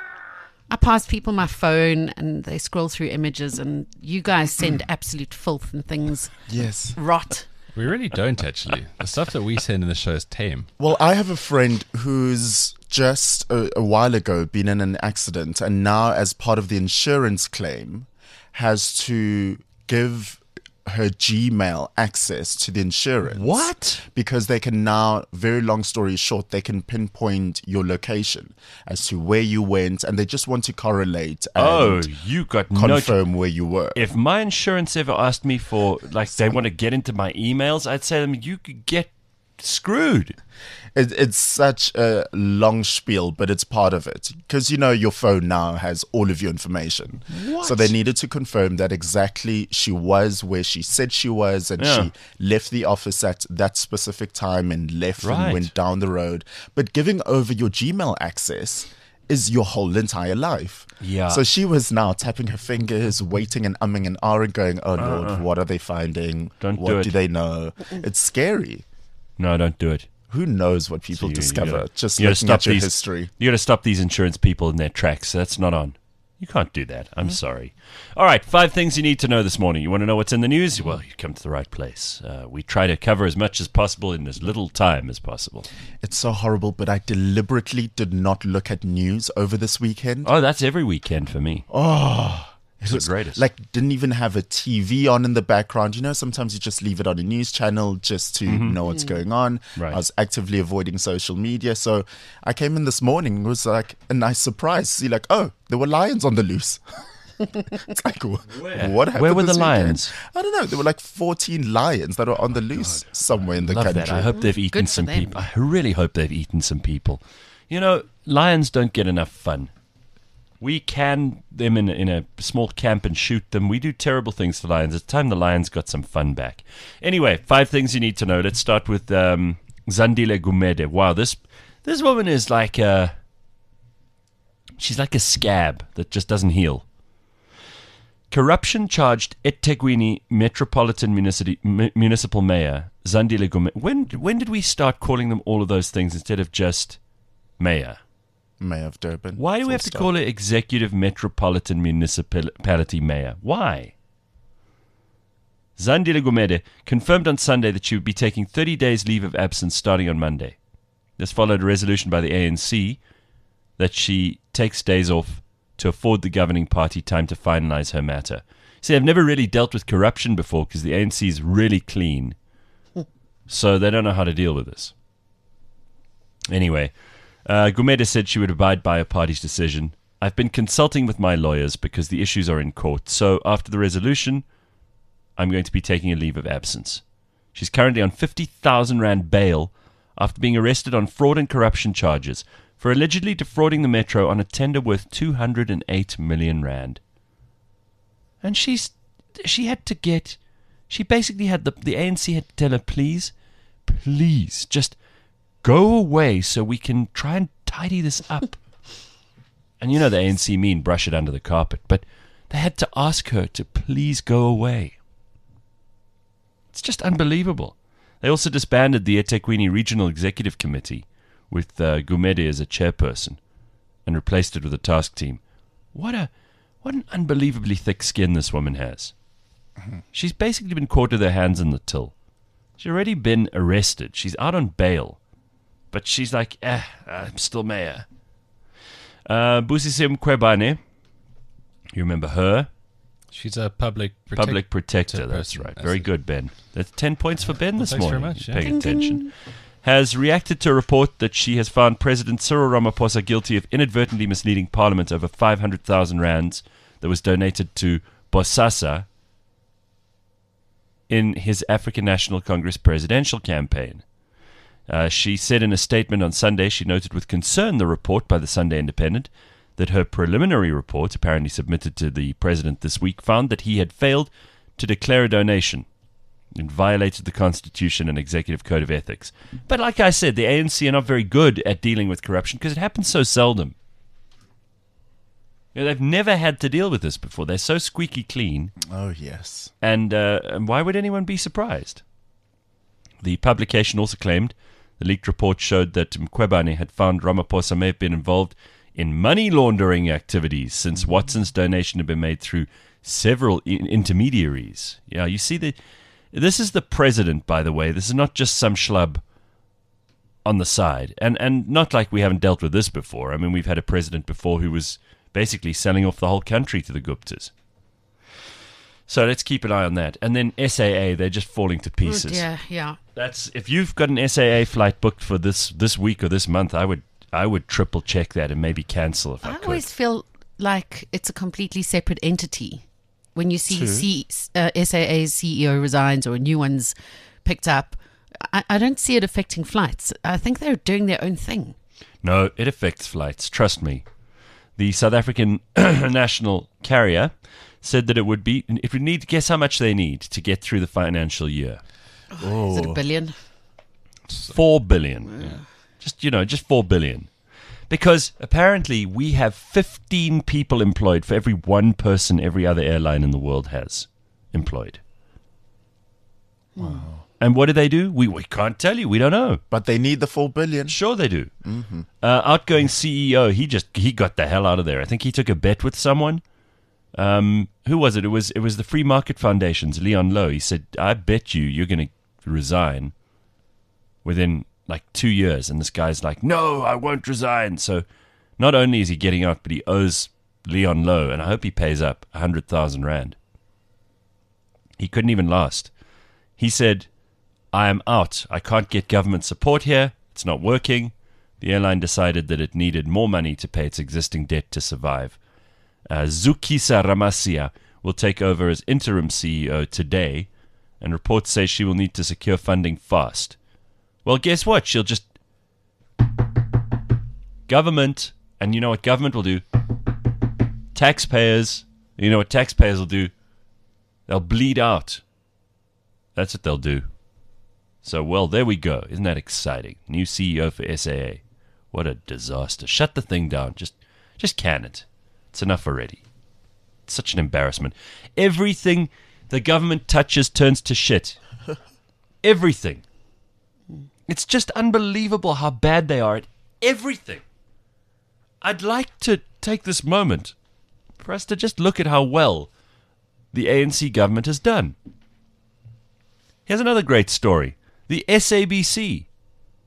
Speaker 8: I pass people my phone and they scroll through images and you guys send absolute filth and things
Speaker 4: Yes.
Speaker 8: rot.
Speaker 3: We really don't, actually. The stuff that we send in the show is tame.
Speaker 4: Well, I have a friend who's just a while ago been in an accident and now, as part of the insurance claim, has to give her Gmail access to the insurance.
Speaker 2: What?
Speaker 4: Because they can now, very long story short, they can pinpoint your location as to where you went, and they just want to correlate and
Speaker 2: You got
Speaker 4: confirm where you were.
Speaker 2: If my insurance ever asked me for, like, they want to get into my emails, I'd say to them, you could get screwed.
Speaker 4: It's such a long spiel, but it's part of it. Because, your phone now has all of your information.
Speaker 2: What?
Speaker 4: So they needed to confirm that exactly she was where she said she was, and
Speaker 2: Yeah.
Speaker 4: she left the office at that specific time and left
Speaker 2: Right.
Speaker 4: and went down the road. But giving over your Gmail access is your whole entire life.
Speaker 2: Yeah.
Speaker 4: So she was now tapping her fingers, waiting and umming and ahhing, going, oh, Lord, what are they finding?
Speaker 2: Don't
Speaker 4: what
Speaker 2: do it.
Speaker 4: do they know? It's scary.
Speaker 2: No, don't do it.
Speaker 4: Who knows what people
Speaker 2: You
Speaker 4: discover
Speaker 2: gotta-
Speaker 4: just
Speaker 2: you gotta
Speaker 4: looking
Speaker 2: stop
Speaker 4: at your
Speaker 2: these-
Speaker 4: history.
Speaker 2: You got to stop these insurance people in their tracks. That's not on. You can't do that. I'm sorry. All right, 5 things you need to know this morning. You want to know what's in the news? Well, you come to the right place. We try to cover as much as possible in as little time as possible.
Speaker 4: It's so horrible, but I deliberately did not look at news over this weekend.
Speaker 2: Oh, that's every weekend for me. It's the greatest.
Speaker 4: Like, didn't even have a TV on in the background. Sometimes you just leave it on a news channel just to know what's going on.
Speaker 2: Right.
Speaker 4: I was actively avoiding social media. So I came in this morning. It was like a nice surprise. See, like, oh, there were lions on the loose. It's like, what happened?
Speaker 2: Where were the
Speaker 4: this weekend?
Speaker 2: lions?
Speaker 4: I don't know. There were like 14 lions that were on the loose somewhere in the
Speaker 2: Love
Speaker 4: country.
Speaker 2: that. I hope they've eaten
Speaker 8: Good for
Speaker 2: some
Speaker 8: them.
Speaker 2: people. I really hope they've eaten some people. Lions don't get enough fun. We can them in a small camp and shoot them. We do terrible things to lions. It's time the lions got some fun back. Anyway, 5 things you need to know. Let's start with Zandile Gumede. Wow, this woman is like she's like a scab that just doesn't heal. Corruption charged eThekwini Metropolitan Municipal Mayor Zandile Gumede. When did we start calling them all of those things instead of just mayor?
Speaker 4: Mayor of Durban.
Speaker 2: Why do we have to call it Executive Metropolitan Municipality Mayor? Why? Zandile Gumede confirmed on Sunday that she would be taking 30 days leave of absence starting on Monday. This followed a resolution by the ANC that she takes days off to afford the governing party time to finalize her matter. See, they've never really dealt with corruption before because the ANC is really clean. So they don't know how to deal with this. Anyway, Gumede said she would abide by her party's decision. I've been consulting with my lawyers because the issues are in court. So after the resolution, I'm going to be taking a leave of absence. She's currently on 50,000 Rand bail after being arrested on fraud and corruption charges for allegedly defrauding the Metro on a tender worth 208 million Rand. And she basically had the ANC had to tell her, please, just go away so we can try and tidy this up. And you know the ANC mean brush it under the carpet, but they had to ask her to please go away. It's just unbelievable. They also disbanded the eThekwini Regional Executive Committee with Gumede as a chairperson and replaced it with a task team. What an unbelievably thick skin this woman has. She's basically been caught with her hands in the till. She's already been arrested. She's out on bail. But she's like, I'm still mayor. Busisiwe Mkhwebane, you remember her?
Speaker 3: She's a public
Speaker 2: protector. That's right. Very good, Ben. That's 10 points for Ben this
Speaker 3: thanks
Speaker 2: morning.
Speaker 3: very much, yeah.
Speaker 2: Paying attention. Has reacted to a report that she has found President Cyril Ramaphosa guilty of inadvertently misleading Parliament over 500,000 rands that was donated to Bosasa in his African National Congress presidential campaign. She said in a statement on Sunday she noted with concern the report by the Sunday Independent that her preliminary report, apparently submitted to the president this week, found that he had failed to declare a donation and violated the Constitution and Executive Code of Ethics. But like I said, the ANC are not very good at dealing with corruption because it happens so seldom. You know, they've never had to deal with this before. They're so squeaky clean.
Speaker 4: Oh, yes.
Speaker 2: And why would anyone be surprised? The publication also claimed the leaked report showed that Mkhwebane had found Ramaphosa may have been involved in money laundering activities since Watson's donation had been made through several intermediaries. Yeah, you see, this is the president, by the way. This is not just some schlub on the side. And not like we haven't dealt with this before. I mean, we've had a president before who was basically selling off the whole country to the Guptas. So let's keep an eye on that. And then SAA, they're just falling to pieces.
Speaker 8: Yeah.
Speaker 2: That's if you've got an SAA flight booked for this week or this month, I would triple check that and maybe cancel if I could.
Speaker 8: I always feel like it's a completely separate entity when you see SAA's CEO resigns or a new one's picked up. I don't see it affecting flights. I think they're doing their own thing.
Speaker 2: No, it affects flights. Trust me. The South African national carrier said that it would need to guess how much they need to get through the financial year.
Speaker 8: Is it $1 billion?
Speaker 2: 4 billion. Yeah. Just 4 billion. Because apparently we have 15 people employed for every one person every other airline in the world has employed.
Speaker 4: Wow.
Speaker 2: And what do? We can't tell you. We don't know.
Speaker 4: But they need the 4 billion.
Speaker 2: Sure they do. Mm-hmm. Outgoing CEO, he got the hell out of there. I think he took a bet with someone. Who was it? It was the Free Market Foundation's Leon Lowe. He said, I bet you're going to resign within like 2 years. And this guy's like, no, I won't resign. So not only is he getting out, but he owes Leon Lowe, and I hope he pays up 100,000 Rand. He couldn't even last. He said, I am out. I can't get government support here. It's not working. The airline decided that it needed more money to pay its existing debt to survive. Zukisa Ramasia will take over as interim CEO today, and reports say she will need to secure funding fast. Well, guess what? She'll just... Government, and you know what government will do? Taxpayers, you know what taxpayers will do? They'll bleed out. That's what they'll do. So, well, there we go. Isn't that exciting? New CEO for SAA. What a disaster. Shut the thing down. Just can it. It's enough already. It's such an embarrassment. Everything the government touches turns to shit. Everything. It's just unbelievable how bad they are at everything. I'd like to take this moment for us to just look at how well the ANC government has done. Here's another great story. The SABC.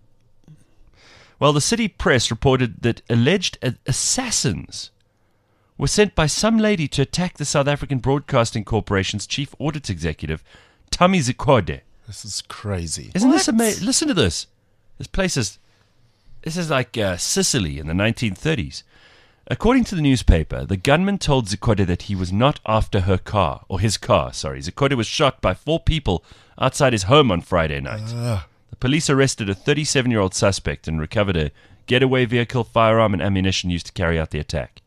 Speaker 2: Well, the city press reported that alleged assassins was sent by some lady to attack the South African Broadcasting Corporation's chief audit executive, Tammy Zikhode.
Speaker 4: This is crazy.
Speaker 2: Isn't this amazing? Listen to this. This is like Sicily in the 1930s. According to the newspaper, the gunman told Zikhode that he was not after her car, or his car, sorry. Zikhode was shot by 4 people outside his home on Friday night. The police arrested a 37-year-old suspect and recovered a getaway vehicle, firearm, and ammunition used to carry out the attack.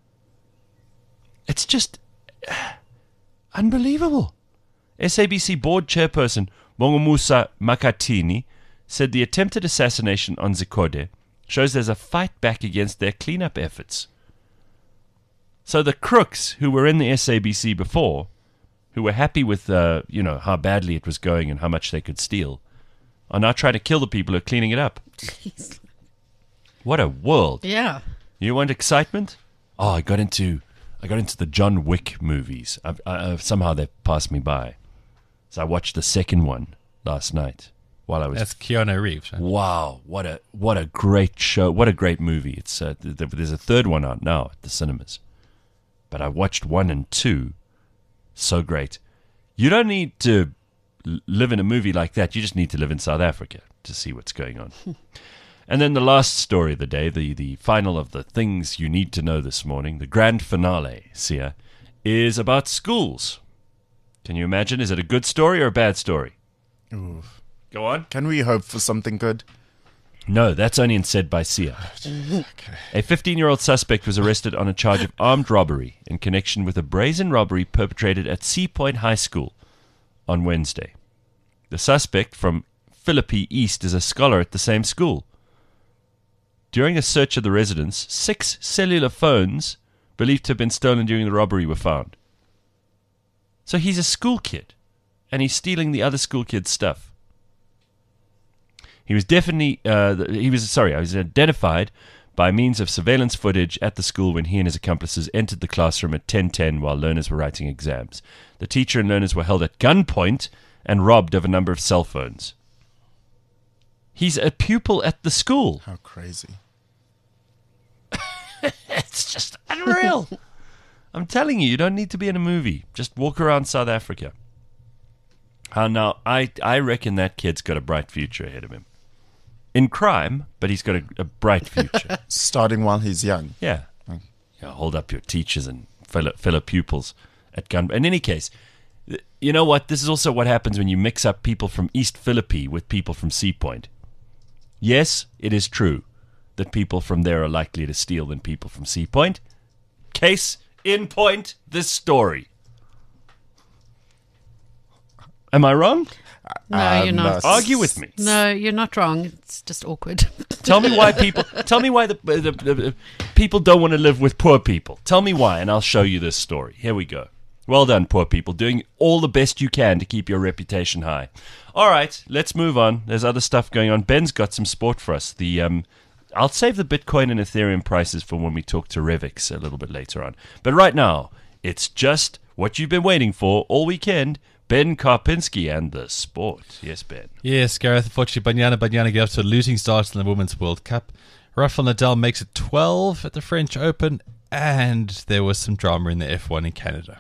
Speaker 2: It's just unbelievable. SABC board chairperson Bongomusa Makatini said the attempted assassination on Zikhode shows there's a fight back against their cleanup efforts. So the crooks who were in the SABC before, who were happy with how badly it was going and how much they could steal, are now trying to kill the people who are cleaning it up.
Speaker 8: Jeez.
Speaker 2: What a world.
Speaker 8: Yeah.
Speaker 2: You want excitement? Oh, I got into the John Wick movies. Somehow they passed me by. So I watched the second one last night while I was.
Speaker 3: That's Keanu Reeves. Right?
Speaker 2: Wow, what a great show! What a great movie! It's there's a third one out now at the cinemas, but I watched 1 and 2. So great. You don't need to live in a movie like that. You just need to live in South Africa to see what's going on. And then the last story of the day, the final of the things you need to know this morning, the grand finale, Sia, is about schools. Can you imagine? Is it a good story or a bad story?
Speaker 4: Oof.
Speaker 2: Go on.
Speaker 4: Can we hope for something good?
Speaker 2: No, that's only said by Sia.
Speaker 4: Okay.
Speaker 2: A 15-year-old suspect was arrested on a charge of armed robbery in connection with a brazen robbery perpetrated at Sea Point High School on Wednesday. The suspect from Philippi East is a scholar at the same school. During a search of the residence, 6 cellular phones believed to have been stolen during the robbery were found. So he's a school kid, and he's stealing the other school kids' stuff. He was identified by means of surveillance footage at the school when he and his accomplices entered the classroom at 10:10 while learners were writing exams. The teacher and learners were held at gunpoint and robbed of a number of cell phones. He's a pupil at the school.
Speaker 4: How crazy.
Speaker 2: It's just unreal. I'm telling you, you don't need to be in a movie. Just walk around South Africa. Now, I reckon that kid's got a bright future ahead of him. In crime, but he's got a bright future.
Speaker 4: Starting while he's young.
Speaker 2: Yeah. Hold up your teachers and fellow pupils at gun. In any case, you know what? This is also what happens when you mix up people from East Philippi with people from Sea Point. Yes, it is true that people from there are likely to steal than people from Sea Point. Case in point, this story. Am I wrong?
Speaker 8: No, you're not.
Speaker 2: Argue with me.
Speaker 8: No, you're not wrong. It's just awkward.
Speaker 2: Tell me why the people don't want to live with poor people. Tell me why, and I'll show you this story. Here we go. Well done, poor people, doing all the best you can to keep your reputation high. All right, let's move on. There's other stuff going on. Ben's got some sport for us. I'll save the Bitcoin and Ethereum prices for when we talk to Revix a little bit later on. But right now, it's just what you've been waiting for all weekend. Ben Karpinski and the sport. Yes, Ben.
Speaker 3: Yes, Gareth. Unfortunately, Banyana got off to a losing start in the Women's World Cup. Rafael Nadal makes it 12 at the French Open, and there was some drama in the F1 in Canada.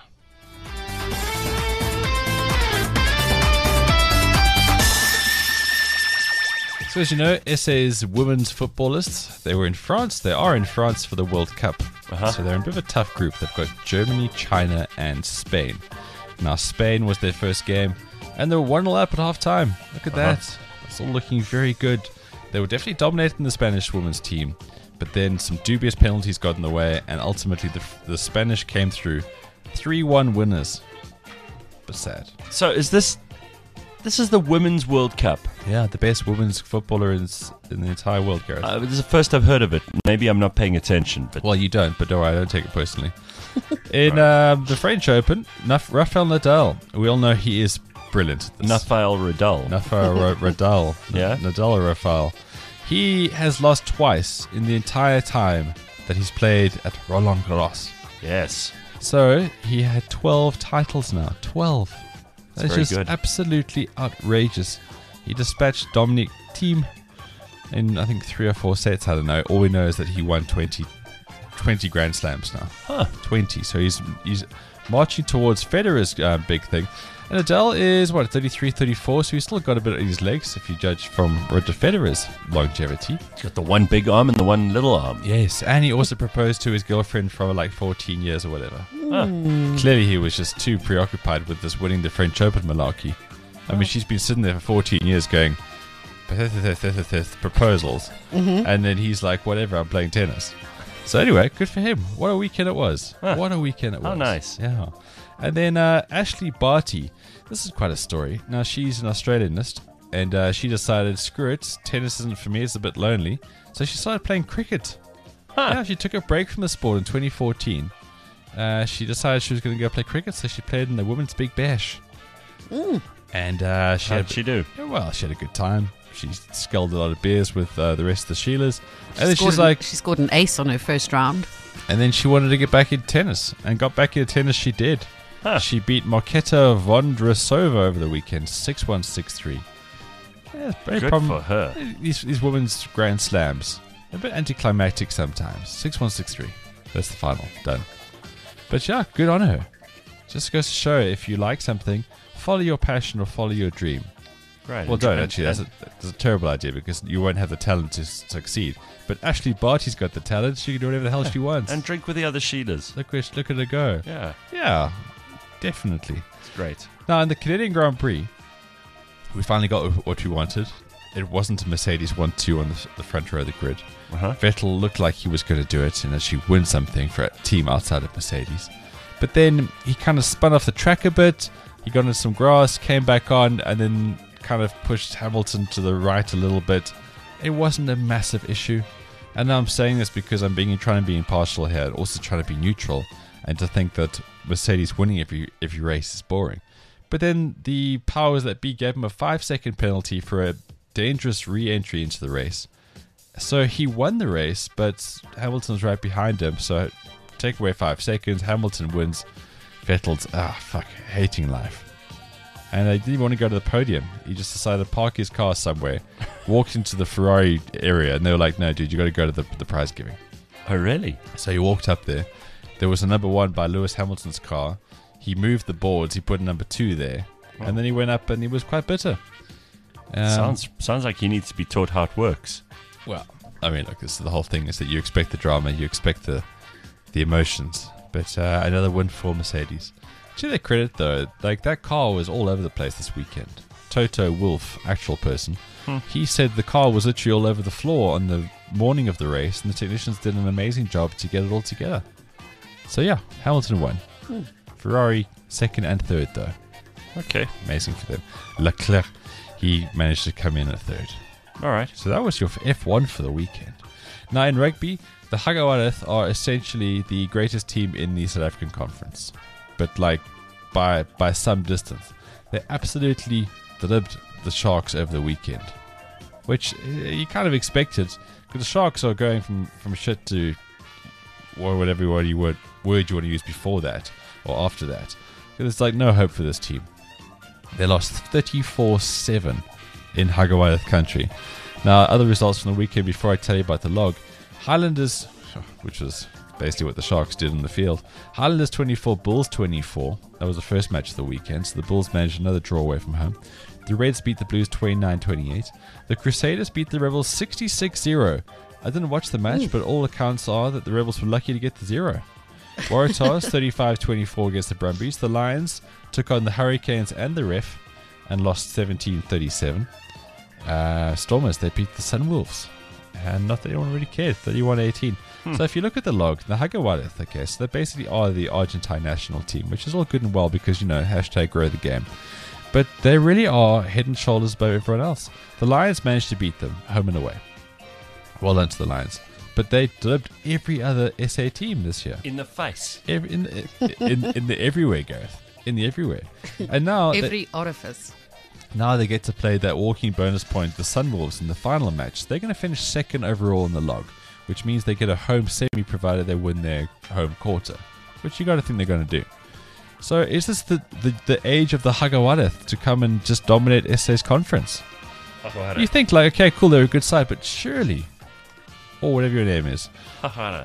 Speaker 3: So as you know, SA's women's footballists, they were in France. They are in France for the World Cup. So they're in a bit of a tough group. They've got Germany, China, and Spain. Now, Spain was their first game, and they were 1-0 up at half-time. Look at that. It's all looking very good. They were definitely dominating the Spanish women's team, but then some dubious penalties got in the way, and ultimately the Spanish came through. 3-1 winners. But sad.
Speaker 2: So is this is the Women's World Cup?
Speaker 3: Yeah, the best women's footballer in the entire world, Gareth.
Speaker 2: This is the first I've heard of it. Maybe I'm not paying attention. But
Speaker 3: well, you don't, but don't worry, I don't take it personally. In the French Open, Rafael Nadal, we all know he is brilliant.
Speaker 2: Rafael Nadal.
Speaker 3: Nadal.
Speaker 2: Yeah?
Speaker 3: Nadal or Rafael. He has lost twice in the entire time that he's played at Roland Garros.
Speaker 2: Yes.
Speaker 3: So, he had 12 titles now. 12. That's just good. Absolutely outrageous. He dispatched Dominic Thiem in, I think, 3 or 4 sets. I don't know. All we know is that he won 20 20 Grand Slams now. 20. So he's marching towards Federer's big thing. And Nadal is, 33, 34, so he's still got a bit in his legs if you judge from Roger Federer's longevity.
Speaker 2: He's got the one big arm and the one little arm.
Speaker 3: Yes, and he also proposed to his girlfriend for like 14 years or whatever. Clearly he was just too preoccupied with this winning the French Open malarkey. I mean, she's been sitting there for 14 years going, proposals, and then he's like, whatever, I'm playing tennis. So anyway, good for him. What a weekend it was. What a weekend it was.
Speaker 2: How nice.
Speaker 3: Yeah. And then Ashley Barty. This is quite a story. Now, she's an Australianist, and she decided, screw it, tennis isn't for me, it's a bit lonely. So she started playing cricket. Yeah, she took a break from the sport in 2014. She decided she was going to go play cricket, so she played in the Women's Big Bash. And
Speaker 2: How'd she do?
Speaker 3: Well, she had a good time. She sculled a lot of beers with the rest of the Sheilas. And then she's like...
Speaker 8: She scored an ace on her first round.
Speaker 3: And then she wanted to get back into tennis. And got back into tennis she did. She beat Marketa Vondrasova over the weekend, 6-1, 6-3. Yeah,
Speaker 2: Good for her.
Speaker 3: These women's Grand Slams. A bit anticlimactic sometimes. 6-1, 6-3. That's the final. Done. But yeah, good on her. Just goes to show, if you like something, follow your passion or follow your dream.
Speaker 2: Right.
Speaker 3: Well, don't actually. That's a terrible idea because you won't have the talent to succeed. But Ashley Barty's got the talent. She can do whatever the hell she wants.
Speaker 2: And drink with the other Sheilas.
Speaker 3: Look at her go.
Speaker 2: Yeah.
Speaker 3: Yeah, definitely.
Speaker 2: It's great.
Speaker 3: Now, in the Canadian Grand Prix, we finally got what we wanted. It wasn't a Mercedes 1-2 on the front row of the grid. Vettel looked like he was going to do it and actually win something for a team outside of Mercedes. But then he kind of spun off the track a bit. He got into some grass, came back on, and then kind of pushed Hamilton to the right a little bit. It wasn't a massive issue. And now I'm saying this because I'm trying to be impartial here, also trying to be neutral, and to think that Mercedes winning every race is boring. But then the powers that be gave him a 5-second penalty for a dangerous re-entry into the race. So he won the race, but Hamilton's right behind him, so take away 5 seconds, Hamilton wins. Vettel's, hating life. And he didn't even want to go to the podium. He just decided to park his car somewhere, walked into the Ferrari area, and they were like, no, dude, you got to go to the prize giving.
Speaker 2: Oh, really?
Speaker 3: So he walked up there. There was a number 1 by Lewis Hamilton's car. He moved the boards. He put a number 2 there. Oh. And then he went up and he was quite bitter.
Speaker 2: Sounds like he needs to be taught how it works.
Speaker 3: Well, I mean, look, this is the whole thing is that you expect the drama, you expect the emotions. But another win for Mercedes. To their credit, though, like that car was all over the place this weekend. Toto Wolff, actual person, he said the car was literally all over the floor on the morning of the race, and the technicians did an amazing job to get it all together. So yeah, Hamilton won. Ferrari 2nd and 3rd, though.
Speaker 2: Okay.
Speaker 3: Amazing for them. Leclerc, he managed to come in at 3rd.
Speaker 2: All right.
Speaker 3: So that was your F1 for the weekend. Now in rugby, the Hagawareth are essentially the greatest team in the South African Conference. But like by some distance. They absolutely delivered the Sharks over the weekend. Which you kind of expected, because the Sharks are going from shit to or whatever word you want to use before that or after that. Because it's like no hope for this team. They lost 34-7 in Hagawareth country. Now, other results from the weekend before I tell you about the log. Highlanders, which was basically what the Sharks did in the field. Highlanders 24, Bulls 24. That was the first match of the weekend, so the Bulls managed another draw away from home. The Reds beat the Blues 29-28. The Crusaders beat the Rebels 66-0. I didn't watch the match, but all accounts are that the Rebels were lucky to get the 0. Waratahs 35-24 against the Brumbies. The Lions took on the Hurricanes and the Ref and lost 17-37. Stormers, they beat the Sunwolves. And not that anyone really cared, 31-18. So if you look at the log, the Hagawareth, I guess, they basically are the Argentine national team, which is all good and well because, hashtag grow the game. But they really are head and shoulders above everyone else. The Lions managed to beat them, home and away. Well done to the Lions. But they delivered every other SA team this year.
Speaker 2: In the face.
Speaker 3: In the everywhere, Gareth. In the everywhere. And now...
Speaker 8: Every orifice.
Speaker 3: Now they get to play that walking bonus point, the Sunwolves, in the final match. They're going to finish 2nd overall in the log, which means they get a home semi provided they win their home quarter, which you got to think they're going to do. So is this the age of the Hagawareth to come and just dominate SA's conference? You think okay, cool, they're a good side, but surely, or whatever your name is,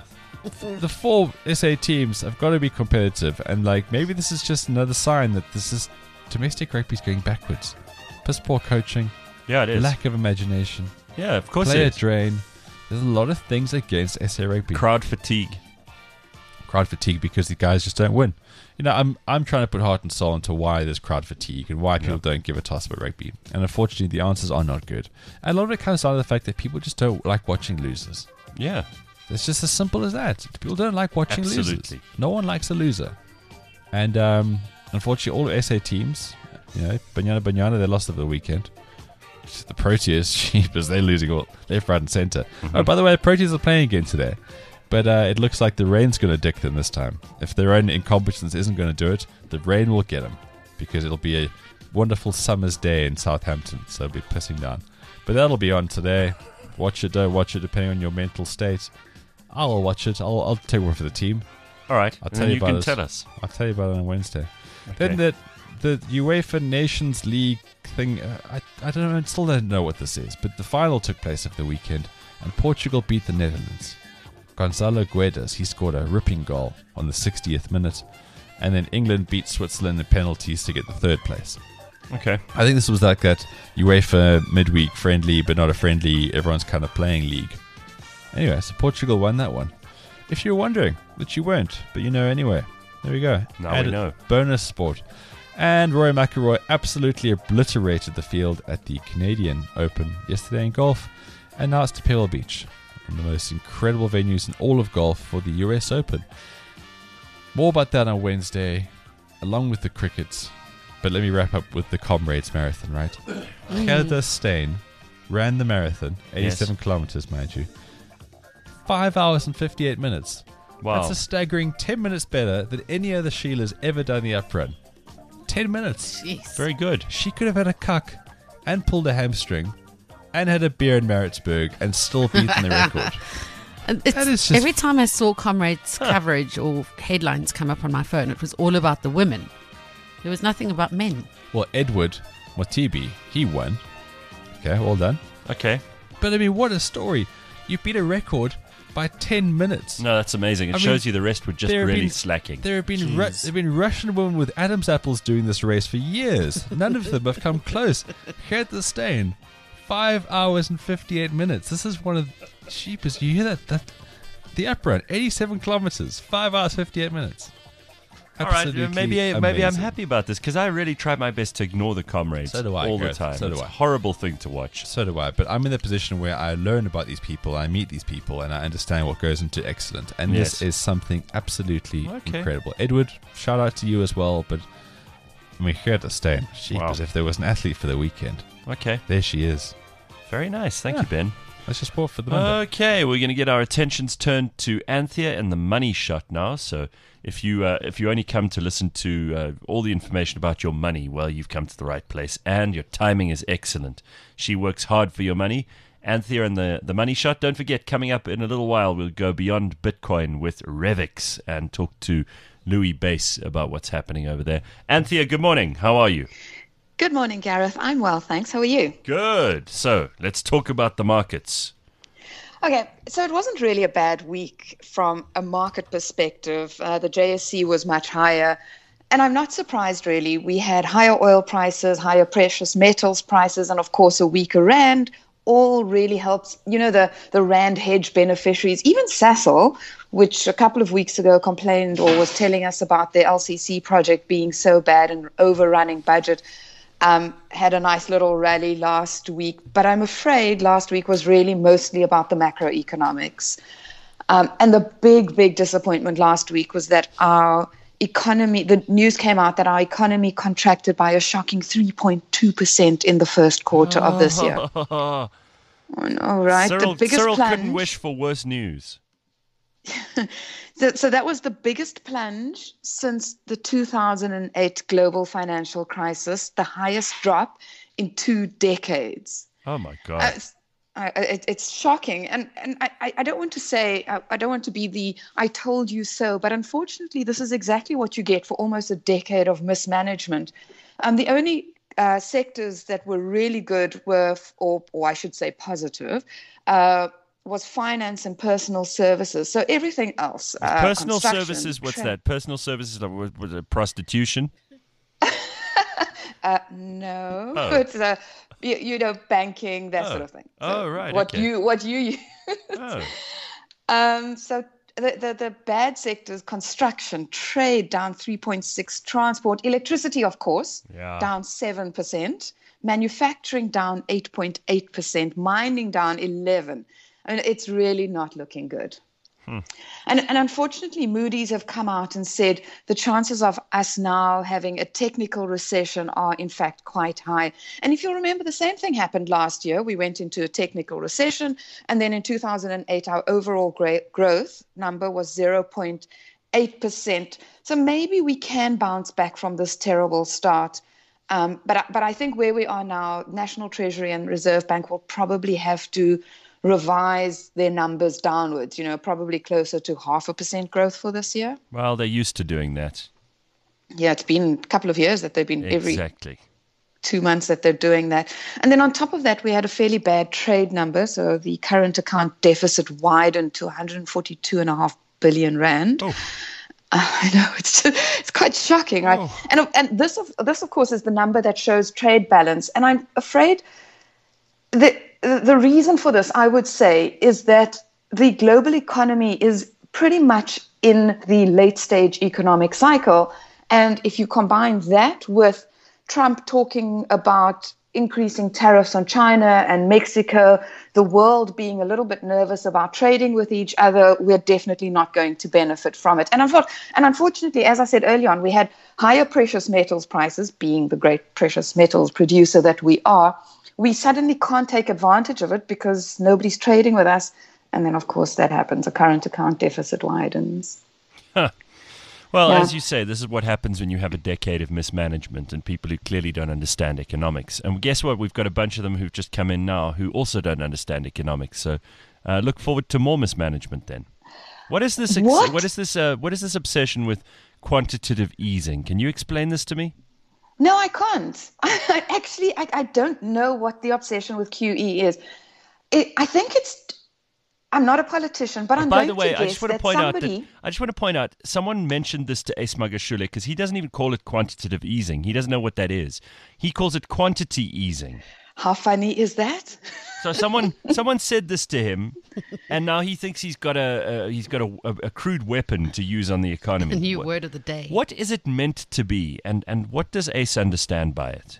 Speaker 3: the 4 SA teams have got to be competitive, and like maybe this is just another sign that this is domestic rugby's going backwards. Piss poor coaching,
Speaker 2: Yeah, it is.
Speaker 3: lack of imagination,
Speaker 2: Yeah, of course
Speaker 3: player
Speaker 2: it is.
Speaker 3: drain. There's a lot of things against SA rugby.
Speaker 2: Crowd fatigue.
Speaker 3: Crowd fatigue because the guys just don't win. You know, I'm trying to put heart and soul into why there's crowd fatigue and why people don't give a toss about rugby. And unfortunately, the answers are not good. And a lot of it comes down to the fact that people just don't like watching losers.
Speaker 2: Yeah.
Speaker 3: It's just as simple as that. People don't like watching losers.
Speaker 2: Absolutely.
Speaker 3: No one likes a loser. And unfortunately, all the SA teams, you know, Banyana, they lost over the weekend. The Proteas, sheepers, they're losing all left, right, and centre. Oh, by the way, the Proteas are playing again today. But it looks like the rain's going to dick them this time. If their own incompetence isn't going to do it, the rain will get them. Because it'll be a wonderful summer's day in Southampton. So it'll be pissing down. But that'll be on today. Watch it, don't watch it, depending on your mental state. I'll watch it. I'll take one for the team.
Speaker 2: All right.
Speaker 3: I'll
Speaker 2: and
Speaker 3: tell
Speaker 2: then
Speaker 3: you
Speaker 2: you
Speaker 3: about
Speaker 2: can
Speaker 3: it.
Speaker 2: tell us.
Speaker 3: I'll tell you about it on Wednesday.
Speaker 2: Okay.
Speaker 3: Then the UEFA Nations League thing, I don't know, I still don't know what this is, but the final took place over the weekend, and Portugal beat the Netherlands. Gonzalo Guedes, he scored a ripping goal on the 60th minute, and then England beat Switzerland in penalties to get the third place.
Speaker 2: Okay.
Speaker 3: I think this was like that UEFA midweek friendly, but not a friendly, everyone's kind of playing league. Anyway, so Portugal won that one. If you're wondering, which you weren't, but you know anyway. There we go.
Speaker 2: Now we
Speaker 3: Added
Speaker 2: know.
Speaker 3: Bonus sport. And Rory McIlroy absolutely obliterated the field at the Canadian Open yesterday in golf. And now it's to Pebble Beach, one of the most incredible venues in all of golf for the US Open. More about that on Wednesday, along with the crickets. But let me wrap up with the Comrades Marathon, right? Gerda Steyn ran the marathon, 87 kilometers, mind you. 5 hours and 58 minutes.
Speaker 2: Wow.
Speaker 3: That's a staggering 10 minutes better than any other Sheila's ever done the uprun. 10 minutes.
Speaker 8: Jeez.
Speaker 2: Very good.
Speaker 3: She could have had a cuck and pulled a hamstring and had a beer in Maritzburg and still beaten the record.
Speaker 8: And
Speaker 3: That is just-
Speaker 8: every time I saw Comrades coverage or headlines come up on my phone, it was all about the women. There was nothing about men.
Speaker 3: Well, Edward Motibi, he won. Okay, well done.
Speaker 2: Okay.
Speaker 3: But I mean, what a story. You beat a record by 10 minutes.
Speaker 2: No, that's amazing. It
Speaker 3: I mean,
Speaker 2: shows you the rest were just
Speaker 3: there have
Speaker 2: really
Speaker 3: been-
Speaker 2: slacking.
Speaker 3: There have been Russian women with Adam's apples doing this race for years. None of them have come close. Gerda Steyn, 5 hours and 58 minutes. This is one of sheepers. You hear that? The uprun, 87 kilometers, 5 hours 58 minutes.
Speaker 2: All right,
Speaker 3: Absolutely
Speaker 2: maybe I'm
Speaker 3: amazing.
Speaker 2: happy about this because I really tried my best to ignore the Comrades
Speaker 3: So do I,
Speaker 2: all the
Speaker 3: Gareth.
Speaker 2: time.
Speaker 3: So do
Speaker 2: It's
Speaker 3: I.
Speaker 2: a horrible thing to watch.
Speaker 3: So do I, but I'm in the position where I learn about these people, I meet these people, and I understand what goes into excellent. And
Speaker 2: Yes.
Speaker 3: this is something absolutely
Speaker 2: Okay.
Speaker 3: incredible. Edward, shout out to you as well, but I mean, Gerda Steyn, she
Speaker 2: Wow.
Speaker 3: as if there was an athlete for the weekend.
Speaker 2: Okay,
Speaker 3: There she is.
Speaker 2: very nice. Thank
Speaker 3: Yeah.
Speaker 2: you, Ben.
Speaker 3: Let's just sport for the Monday.
Speaker 2: Okay, we're going to get our attentions turned to Anthea and the money shot now. So if you only come to listen to all the information about your money, well, you've come to the right place, and your timing is excellent. She works hard for your money. Anthea and the money shot. Don't forget, coming up in a little while, we'll go beyond Bitcoin with Revix and talk to Louis Bass about what's happening over there. Anthea, good morning. How are you?
Speaker 11: Good morning, Gareth. I'm well, thanks. How are you?
Speaker 2: Good. So let's talk about the markets.
Speaker 11: Okay, so it wasn't really a bad week from a market perspective. The JSC was much higher. And I'm not surprised, really. We had higher oil prices, higher precious metals prices, and of course, a weaker rand. All really helps, you know, the rand hedge beneficiaries. Even Sasol, which a couple of weeks ago complained or was telling us about their LCC project being so bad and overrunning budget, had a nice little rally last week. But I'm afraid last week was really mostly about the macroeconomics. And the big disappointment last week was that our economy, the news came out that our economy contracted by a shocking 3.2% in the first quarter of this year. I know, right?
Speaker 2: Cyril,
Speaker 11: the biggest
Speaker 2: Cyril
Speaker 11: plunge.
Speaker 2: couldn't wish for worse news.
Speaker 11: So that was the biggest plunge since the 2008 global financial crisis, the highest drop in 2 decades.
Speaker 2: Oh, my God.
Speaker 11: It's shocking. And I don't want to say, I don't want to be the I told you so, but unfortunately, this is exactly what you get for almost a decade of mismanagement. The only sectors that were really good were, or I should say positive, was finance and personal services. So everything else.
Speaker 2: Personal
Speaker 11: construction,
Speaker 2: services, what's that? Personal services, was it prostitution?
Speaker 11: No,
Speaker 2: Oh.
Speaker 11: it's banking, that sort of thing.
Speaker 2: Oh, right.
Speaker 11: What
Speaker 2: okay.
Speaker 11: you use.
Speaker 2: Oh.
Speaker 11: So the bad sectors: construction, trade down 3.6%, transport, electricity, of course, down 7%, manufacturing down 8.8%, mining down 11%. I mean, it's really not looking good. And unfortunately, Moody's have come out and said the chances of us now having a technical recession are in fact quite high. And if you remember, the same thing happened last year. We went into a technical recession, and then in 2008, our overall growth number was 0.8%. So maybe we can bounce back from this terrible start. But I think where we are now, National Treasury and Reserve Bank will probably have to revise their numbers downwards, probably closer to 0.5% growth for this year.
Speaker 2: Well, they're used to doing that.
Speaker 11: Yeah, it's been a couple of years that they've been
Speaker 2: Exactly.
Speaker 11: every 2 months that they're doing that. And then on top of that, we had a fairly bad trade number. So the current account deficit widened to 142.5 billion rand.
Speaker 2: Oh.
Speaker 11: I know, it's quite shocking, right?
Speaker 2: Oh.
Speaker 11: And this of course is the number that shows trade balance. And I'm afraid that the reason for this, I would say, is that the global economy is pretty much in the late stage economic cycle. And if you combine that with Trump talking about increasing tariffs on China and Mexico, the world being a little bit nervous about trading with each other, we're definitely not going to benefit from it. And unfortunately, as I said earlier on, we had higher precious metals prices, being the great precious metals producer that we are. We suddenly can't take advantage of it because nobody's trading with us. And then, of course, that happens. A current account deficit widens.
Speaker 2: Huh. Well, as you say, this is what happens when you have a decade of mismanagement and people who clearly don't understand economics. And guess what? We've got a bunch of them who've just come in now who also don't understand economics. So look forward to more mismanagement then. What is this? What is this obsession with quantitative easing? Can you explain this to me?
Speaker 11: No, I can't. I don't know what the obsession with QE is. I think I'm not a politician, but I'm going to guess
Speaker 2: I just want to point out, someone mentioned this to Ace Magashule because he doesn't even call it quantitative easing. He doesn't know what that is. He calls it quantity easing.
Speaker 11: How funny is that?
Speaker 2: So someone said this to him, and now he thinks he's got a crude weapon to use on the economy.
Speaker 8: A new word of the day.
Speaker 2: What is it meant to be, and what does Ace understand by it?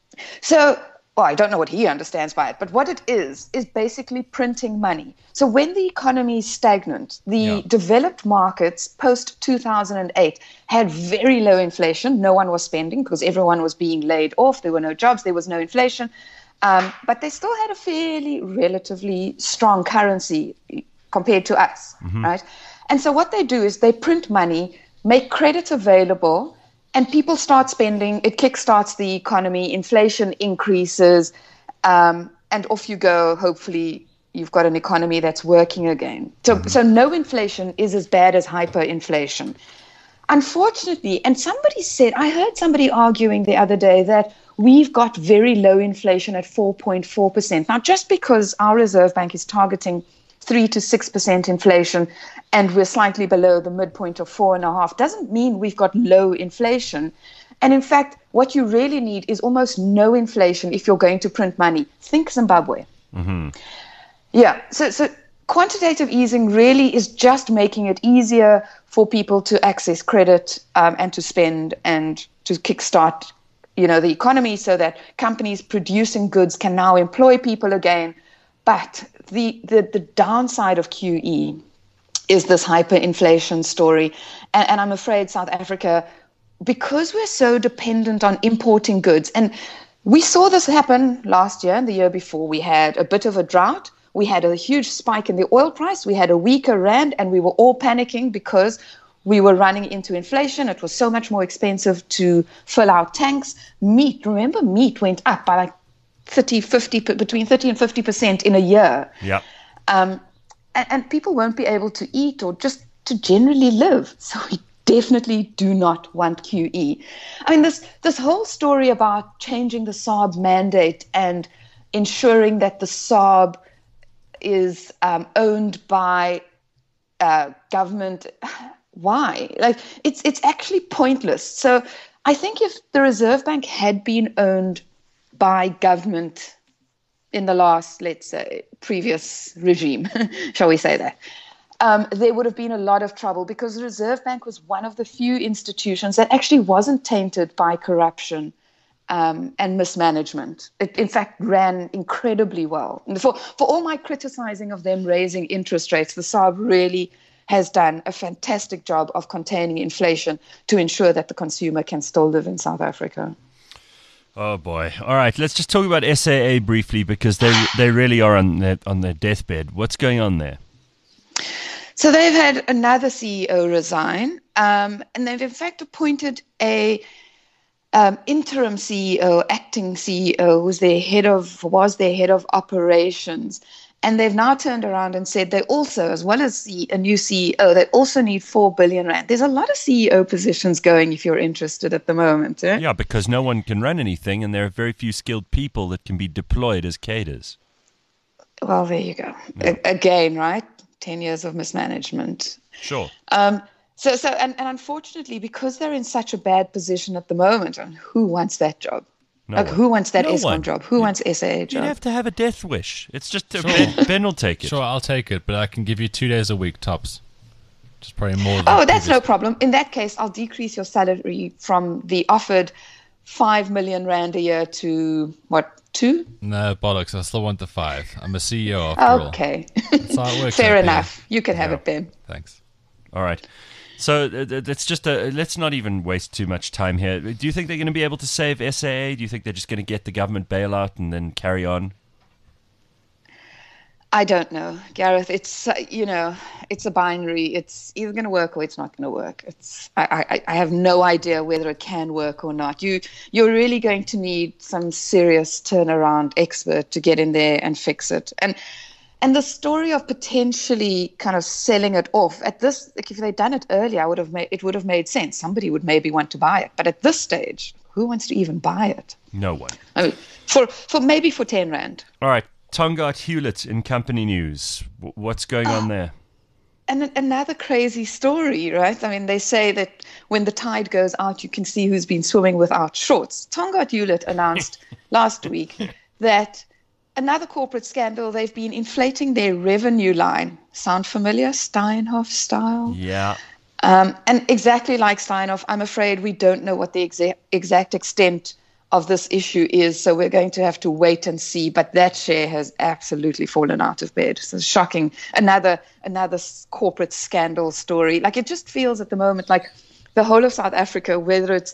Speaker 11: So, I don't know what he understands by it, but what it is basically printing money. So when the economy is stagnant, the developed markets post-2008 had very low inflation. No one was spending because everyone was being laid off. There were no jobs. There was no inflation. But they still had a fairly relatively strong currency compared to us, right? And so what they do is they print money, make credit available, and people start spending. It kickstarts the economy. Inflation increases, and off you go. Hopefully, you've got an economy that's working again. So no inflation is as bad as hyperinflation. Unfortunately, and I heard somebody arguing the other day that we've got very low inflation at 4.4%. Now, just because our Reserve Bank is targeting 3 to 6% inflation and we're slightly below the midpoint of 4.5% doesn't mean we've got low inflation. And in fact, what you really need is almost no inflation if you're going to print money. Think Zimbabwe. Yeah, so quantitative easing really is just making it easier for people to access credit and to spend and to kickstart the economy so that companies producing goods can now employ people again. But the downside of QE is this hyperinflation story. And I'm afraid South Africa, because we're so dependent on importing goods, and we saw this happen last year and the year before, we had a bit of a drought. We had a huge spike in the oil price. We had a weaker rand, and we were all panicking because we were running into inflation. It was so much more expensive to fill our tanks. Meat went up by like between 30 and 50% in a year.
Speaker 2: Yeah.
Speaker 11: And people won't be able to eat or just to generally live. So we definitely do not want QE. I mean, this whole story about changing the SARB mandate and ensuring that the SARB is owned by government. Why? Like, it's actually pointless. So I think if the Reserve Bank had been owned by government in the last, let's say, previous regime, shall we say that, there would have been a lot of trouble, because the Reserve Bank was one of the few institutions that actually wasn't tainted by corruption and mismanagement. It, in fact, ran incredibly well. And for all my criticizing of them raising interest rates, the SARB really has done a fantastic job of containing inflation to ensure that the consumer can still live in South Africa.
Speaker 2: Oh boy! All right, let's just talk about SAA briefly, because they really are on their deathbed. What's going on there?
Speaker 11: So they've had another CEO resign, and they've in fact appointed a interim CEO, acting CEO, was their head of operations. And they've now turned around and said they also, as well as a new CEO, they also need 4 billion rand. There's a lot of CEO positions going if you're interested at the moment. Eh?
Speaker 2: Yeah, because no one can run anything, and there are very few skilled people that can be deployed as cadres.
Speaker 11: Well, there you go. Yeah. Again, right? 10 years of mismanagement.
Speaker 2: Sure.
Speaker 11: So, and unfortunately, because they're in such a bad position at the moment, and who wants that job? Who wants that Eskom job? Who wants SAA job?
Speaker 2: You'd have to have a death wish. It's just Ben will take it.
Speaker 3: Sure, I'll take it, but I can give you 2 days a week tops. Just probably more than
Speaker 11: that's no problem. In that case, I'll decrease your salary from the offered 5 million rand a year to, what, 2?
Speaker 3: No, bollocks. I still want the 5. I'm a CEO after all.
Speaker 11: Okay.
Speaker 3: That's how it works.
Speaker 11: Fair enough. You can have it then.
Speaker 3: Thanks.
Speaker 2: All right. So that's just let's not even waste too much time here. Do you think they're going to be able to save SAA? Do you think they're just going to get the government bailout and then carry on?
Speaker 11: I don't know, Gareth. It's it's a binary. It's either going to work or it's not going to work. I have no idea whether it can work or not. You're really going to need some serious turnaround expert to get in there and fix it. And the story of potentially kind of selling it off at this, like if they'd done it earlier, it would have made sense. Somebody would maybe want to buy it. But at this stage, who wants to even buy it?
Speaker 2: No one.
Speaker 11: I mean, for maybe for 10 rand.
Speaker 2: All right. Tongaat Hewlett in company news. What's going on there?
Speaker 11: And another crazy story, right? I mean, they say that when the tide goes out, you can see who's been swimming without shorts. Tongaat Hewlett announced last week that another corporate scandal, they've been inflating their revenue line. Sound familiar? Steinhoff style?
Speaker 2: Yeah.
Speaker 11: And exactly like Steinhoff, I'm afraid we don't know what the exact extent of this issue is, so we're going to have to wait and see. But that share has absolutely fallen out of bed. So shocking. Another corporate scandal story. Like, it just feels at the moment like the whole of South Africa, whether it's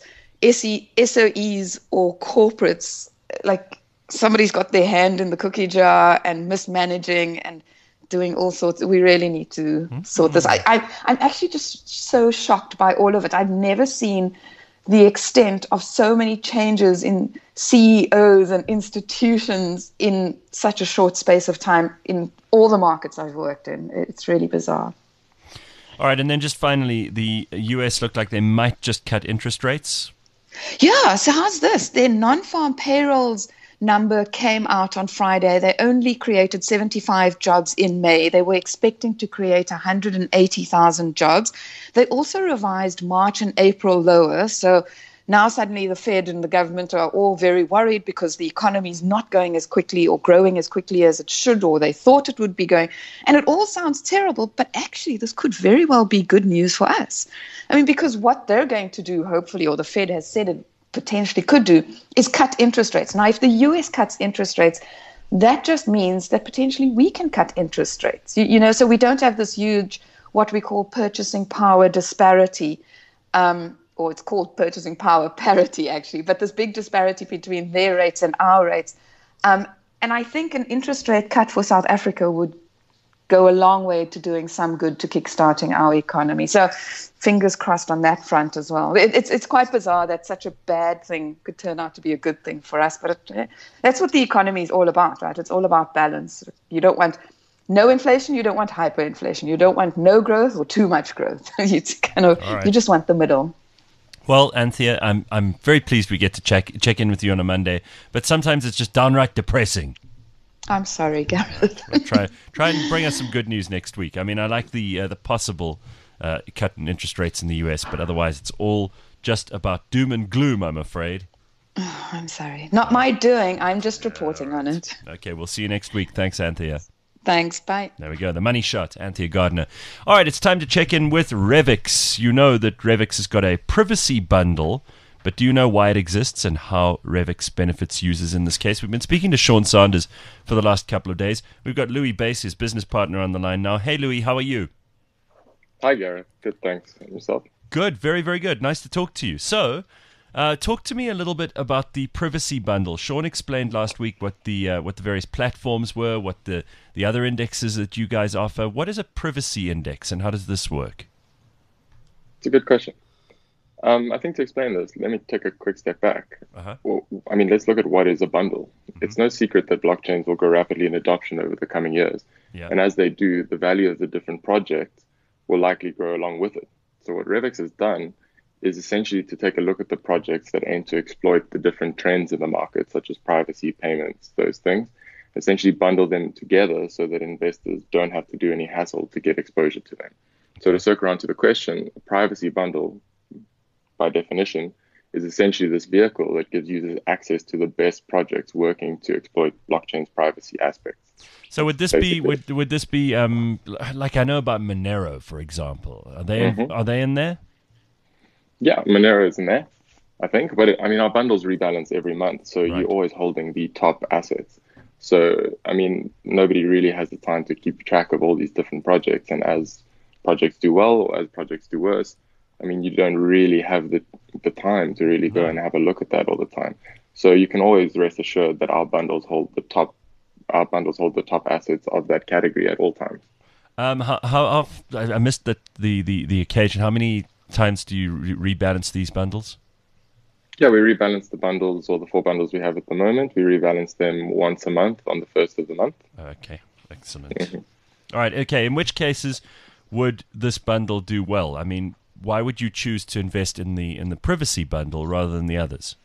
Speaker 11: SOEs or corporates, like, somebody's got their hand in the cookie jar and mismanaging and doing all sorts. We really need to sort this. I'm actually just so shocked by all of it. I've never seen the extent of so many changes in CEOs and institutions in such a short space of time in all the markets I've worked in. It's really bizarre.
Speaker 2: All right, and then just finally, the US looked like they might just cut interest rates.
Speaker 11: Yeah, so how's this? Their non-farm payrolls number came out on Friday. They only created 75 jobs in May. They were expecting to create 180,000 jobs. They also revised March and April lower. So now suddenly the Fed and the government are all very worried because the economy is not going as quickly or growing as quickly as it should, or they thought it would be going. And it all sounds terrible, but actually this could very well be good news for us. I mean, because what they're going to do, hopefully, or the Fed has said it potentially could do, is cut interest rates. Now, if the US cuts interest rates, that just means that potentially we can cut interest rates. So we don't have this huge, what we call purchasing power disparity, or it's called purchasing power parity, actually, but this big disparity between their rates and our rates. And I think an interest rate cut for South Africa would go a long way to doing some good to kickstarting our economy. So fingers crossed on that front as well. It's quite bizarre that such a bad thing could turn out to be a good thing for us, but that's what the economy is all about, right? It's all about balance. You don't want no inflation, you don't want hyperinflation, you don't want no growth or too much growth. It's kind of You just want the middle.
Speaker 2: Well, Anthea, I'm very pleased we get to check in with you on a Monday, but sometimes it's just downright depressing.
Speaker 11: I'm sorry, Gareth.
Speaker 2: We'll try and bring us some good news next week. I mean, I like the possible cut in interest rates in the US, but otherwise it's all just about doom and gloom, I'm afraid.
Speaker 11: Oh, I'm sorry. Not my doing. I'm just reporting on it.
Speaker 2: Okay, we'll see you next week. Thanks, Anthea.
Speaker 11: Thanks. Bye.
Speaker 2: There we go. The money shot, Anthea Gardner. All right, it's time to check in with Revix. You know that Revix has got a privacy bundle, but do you know why it exists and how Revix benefits users in this case? We've been speaking to Sean Sanders for the last couple of days. We've got Louis Bass, his business partner, on the line now. Hey, Louis, how are you?
Speaker 12: Hi, Gareth. Good, thanks. And yourself?
Speaker 2: Good, very, very good. Nice to talk to you. So, talk to me a little bit about the privacy bundle. Sean explained last week what the various platforms were, what the other indexes that you guys offer. What is a privacy index, and how does this work?
Speaker 12: It's a good question. I think to explain this, let me take a quick step back. Well, I mean, let's look at what is a bundle. It's no secret that blockchains will grow rapidly in adoption over the coming years.
Speaker 2: Yeah.
Speaker 12: And as they do, the value of the different projects will likely grow along with it. So what Revix has done is essentially to take a look at the projects that aim to exploit the different trends in the market, such as privacy, payments, those things, essentially bundle them together so that investors don't have to do any hassle to get exposure to them. So to circle around to the question, a privacy bundle, by definition, is essentially this vehicle that gives users access to the best projects working to exploit blockchain's privacy aspects.
Speaker 2: So would this be like I know about Monero, for example? Are they in there?
Speaker 12: Yeah, Monero is in there, I think. But I mean, our bundles rebalance every month, so you're always holding the top assets. So I mean, nobody really has the time to keep track of all these different projects. And as projects do well or as projects do worse, I mean, you don't really have the time to really go and have a look at that all the time. So you can always rest assured that our bundles hold the top assets of that category at all times.
Speaker 2: How I missed the occasion. How many times do you rebalance these bundles?
Speaker 12: Yeah, we rebalance the bundles, or the 4 bundles we have at the moment. We rebalance them once a month on the 1st of the month.
Speaker 2: Okay, excellent. All right, okay. In which cases would this bundle do well? I mean, why would you choose to invest in the privacy bundle rather than the others?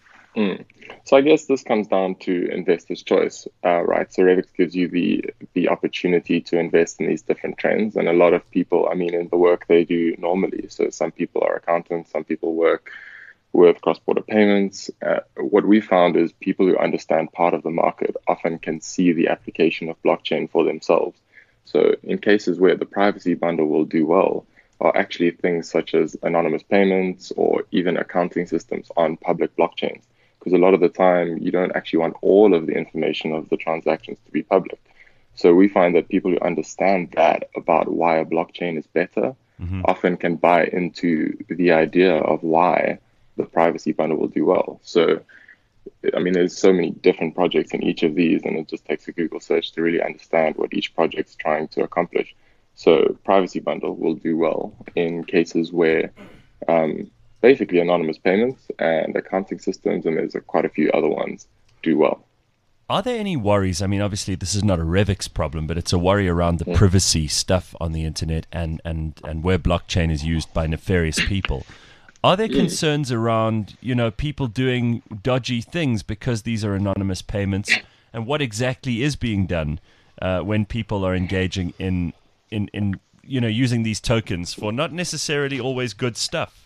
Speaker 12: So I guess this comes down to investor's choice, right? So Revix gives you the opportunity to invest in these different trends, and a lot of people, I mean, in the work they do normally. So some people are accountants, some people work with cross-border payments. What we found is people who understand part of the market often can see the application of blockchain for themselves. So in cases where the privacy bundle will do well are actually things such as anonymous payments or even accounting systems on public blockchains. Because a lot of the time, you don't actually want all of the information of the transactions to be public. So we find that people who understand that about why a blockchain is better often can buy into the idea of why the privacy bundle will do well. So, I mean, there's so many different projects in each of these, and it just takes a Google search to really understand what each project's trying to accomplish. So privacy bundle will do well in cases where basically anonymous payments and accounting systems, and there's quite a few other ones, do well.
Speaker 2: Are there any worries? I mean, obviously this is not a Revix problem, but it's a worry around the privacy stuff on the internet and where blockchain is used by nefarious people. Are there concerns around, people doing dodgy things because these are anonymous payments, and what exactly is being done when people are engaging in using these tokens for not necessarily always good stuff?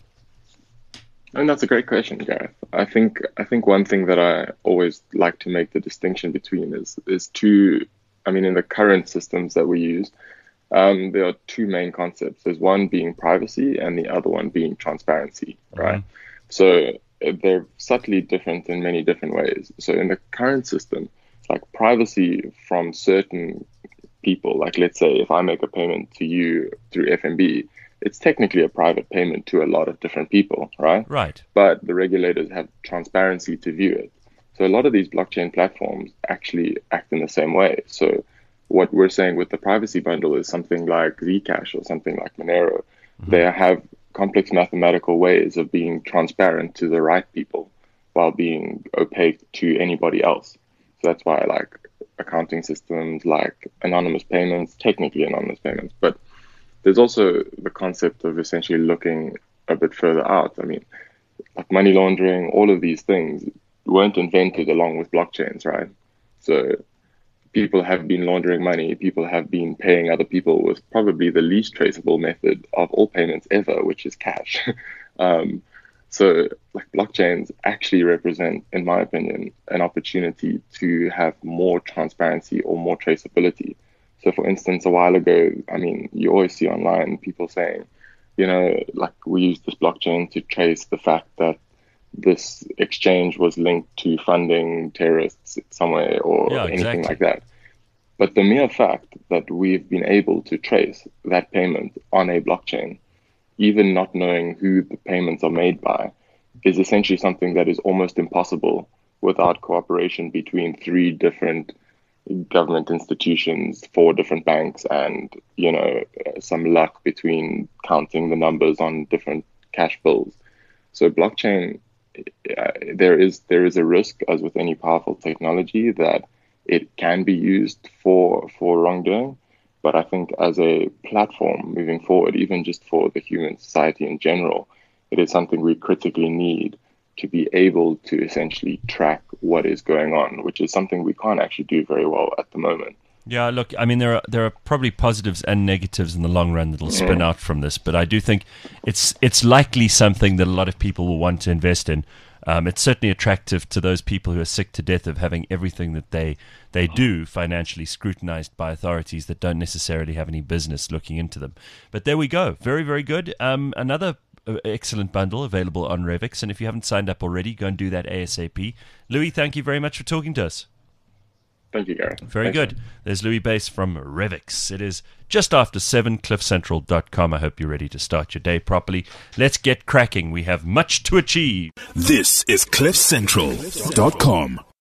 Speaker 12: And that's a great question, Gareth. I think one thing that I always like to make the distinction between is two. I mean, in the current systems that we use, there are 2 main concepts. There's one being privacy and the other one being transparency, right? So they're subtly different in many different ways. So in the current system, like privacy from certain people, like let's say if I make a payment to you through FNB, it's technically a private payment to a lot of different people, right?
Speaker 2: Right.
Speaker 12: But the regulators have transparency to view it. So a lot of these blockchain platforms actually act in the same way. So what we're saying with the privacy bundle is something like Zcash or something like Monero. They have complex mathematical ways of being transparent to the right people while being opaque to anybody else. So that's why I like accounting systems, like anonymous payments, technically anonymous payments. But there's also the concept of essentially looking a bit further out. I mean, like money laundering, all of these things weren't invented along with blockchains, right? So people have been laundering money. People have been paying other people with probably the least traceable method of all payments ever, which is cash. So like blockchains actually represent, in my opinion, an opportunity to have more transparency or more traceability. So for instance, a while ago, I mean, you always see online people saying, you know, like we use this blockchain to trace the fact that this exchange was linked to funding terrorists somewhere or anything like that. But the mere fact that we've been able to trace that payment on a blockchain, even not knowing who the payments are made by, is essentially something that is almost impossible without cooperation between 3 different government institutions, 4 different banks, and, you know, some luck between counting the numbers on different cash bills. So blockchain, there is a risk, as with any powerful technology, that it can be used for wrongdoing. But I think as a platform moving forward, even just for the human society in general, it is something we critically need to be able to essentially track what is going on, which is something we can't actually do very well at the moment.
Speaker 2: Yeah, look, I mean, there are probably positives and negatives in the long run that'll spin out from this, but I do think it's likely something that a lot of people will want to invest in. It's certainly attractive to those people who are sick to death of having everything that they do financially scrutinized by authorities that don't necessarily have any business looking into them. But there we go. Very, very good. Another excellent bundle available on Revix. And if you haven't signed up already, go and do that ASAP. Louis, thank you very much for talking to us.
Speaker 12: Thank you, Gary.
Speaker 2: Very good. There's Louis Bass from Revix. It is just after 7, cliffcentral.com. I hope you're ready to start your day properly. Let's get cracking. We have much to achieve.
Speaker 1: This is cliffcentral.com.